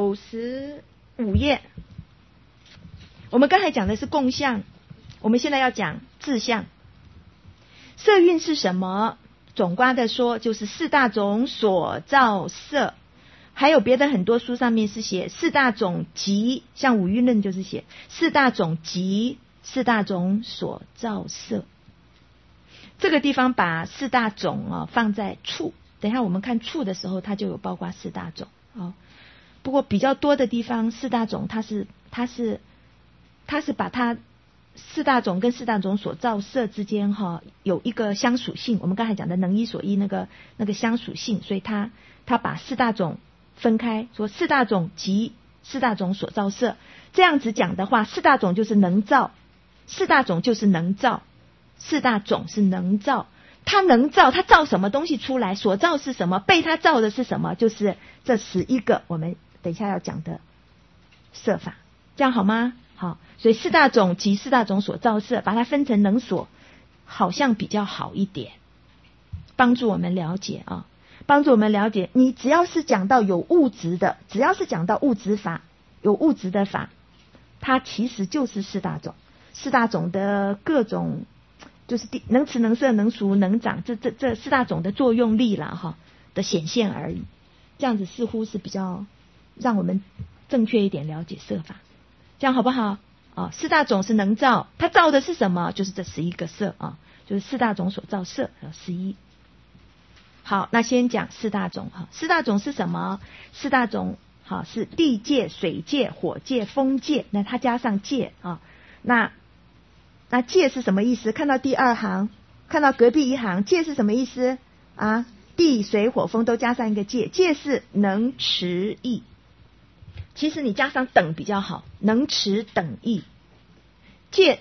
95页，我们刚才讲的是共相，我们现在要讲自相。色蕴是什么？总括的说，就是四大种所造色。还有别的很多书上面是写四大种集，像五蕴论就是写四大种集，四大种所造色。这个地方把四大种放在处，等一下我们看处的时候，它就有包括四大种不过比较多的地方，四大种它是把它四大种跟四大种所造色之间有一个相属性，我们刚才讲的能依所依那个相属性，所以它把四大种分开，说四大种及四大种所造色。这样子讲的话，四大种就是能造，四大种就是能造，四大种是能造。它能造，它造什么东西出来？所造是什么？被它造的是什么？就是这11个我们等一下要讲的色法，这样好吗？好，所以四大种及四大种所造色，把它分成能所，好像比较好一点，帮助我们了解帮助我们了解，你只要是讲到有物质的，只要是讲到物质法，有物质的法，它其实就是四大种。四大种的各种，就是能持能摄能熟能长，这四大种的作用力啦的显现而已。这样子似乎是比较让我们正确一点了解色法，这样好不好？四大种是能造，它造的是什么？就是这11个色就是四大种所造色11。好，那先讲四大种四大种是什么？四大种是地界、水界、火界、风界，那它加上界那界是什么意思？看到第2行，看到隔壁一行，界是什么意思地水火风都加上一个界，界是能持意。其实你加上等比较好，能持等意。界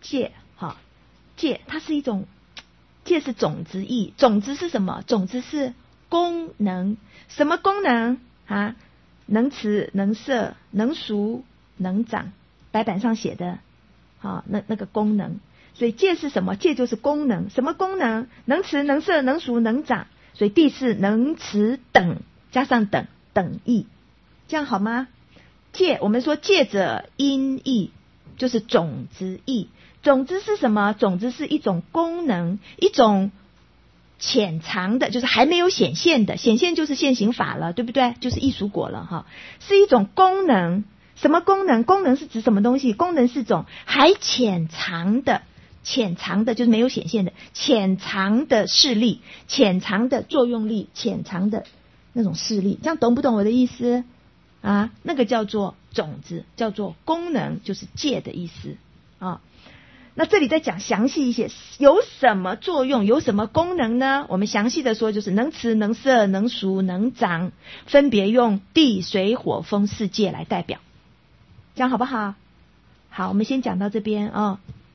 它是一种，界是种子意。种子是什么？种子是功能。什么功能能持能摄能熟能长，白板上写的那个功能。所以界是什么？界就是功能。什么功能？能持能摄能熟能长。所以地是能持等加上等意，这样好吗？界，我们说界者因意，就是种子意。种子是什么？种子是一种功能，一种潜藏的，就是还没有显现的，显现就是现行法了，对不对？就是异熟果了是一种功能。什么功能？功能是指什么东西？功能是种还潜藏的就是没有显现的潜藏的势力，潜藏的作用力，潜藏的那种势力，这样懂不懂我的意思那个叫做种子，叫做功能，就是界的意思那这里再讲详细一些，有什么作用，有什么功能呢？我们详细的说，就是能持能摄能熟能长，分别用地水火风4界来代表，这样好不好？好，我们先讲到这边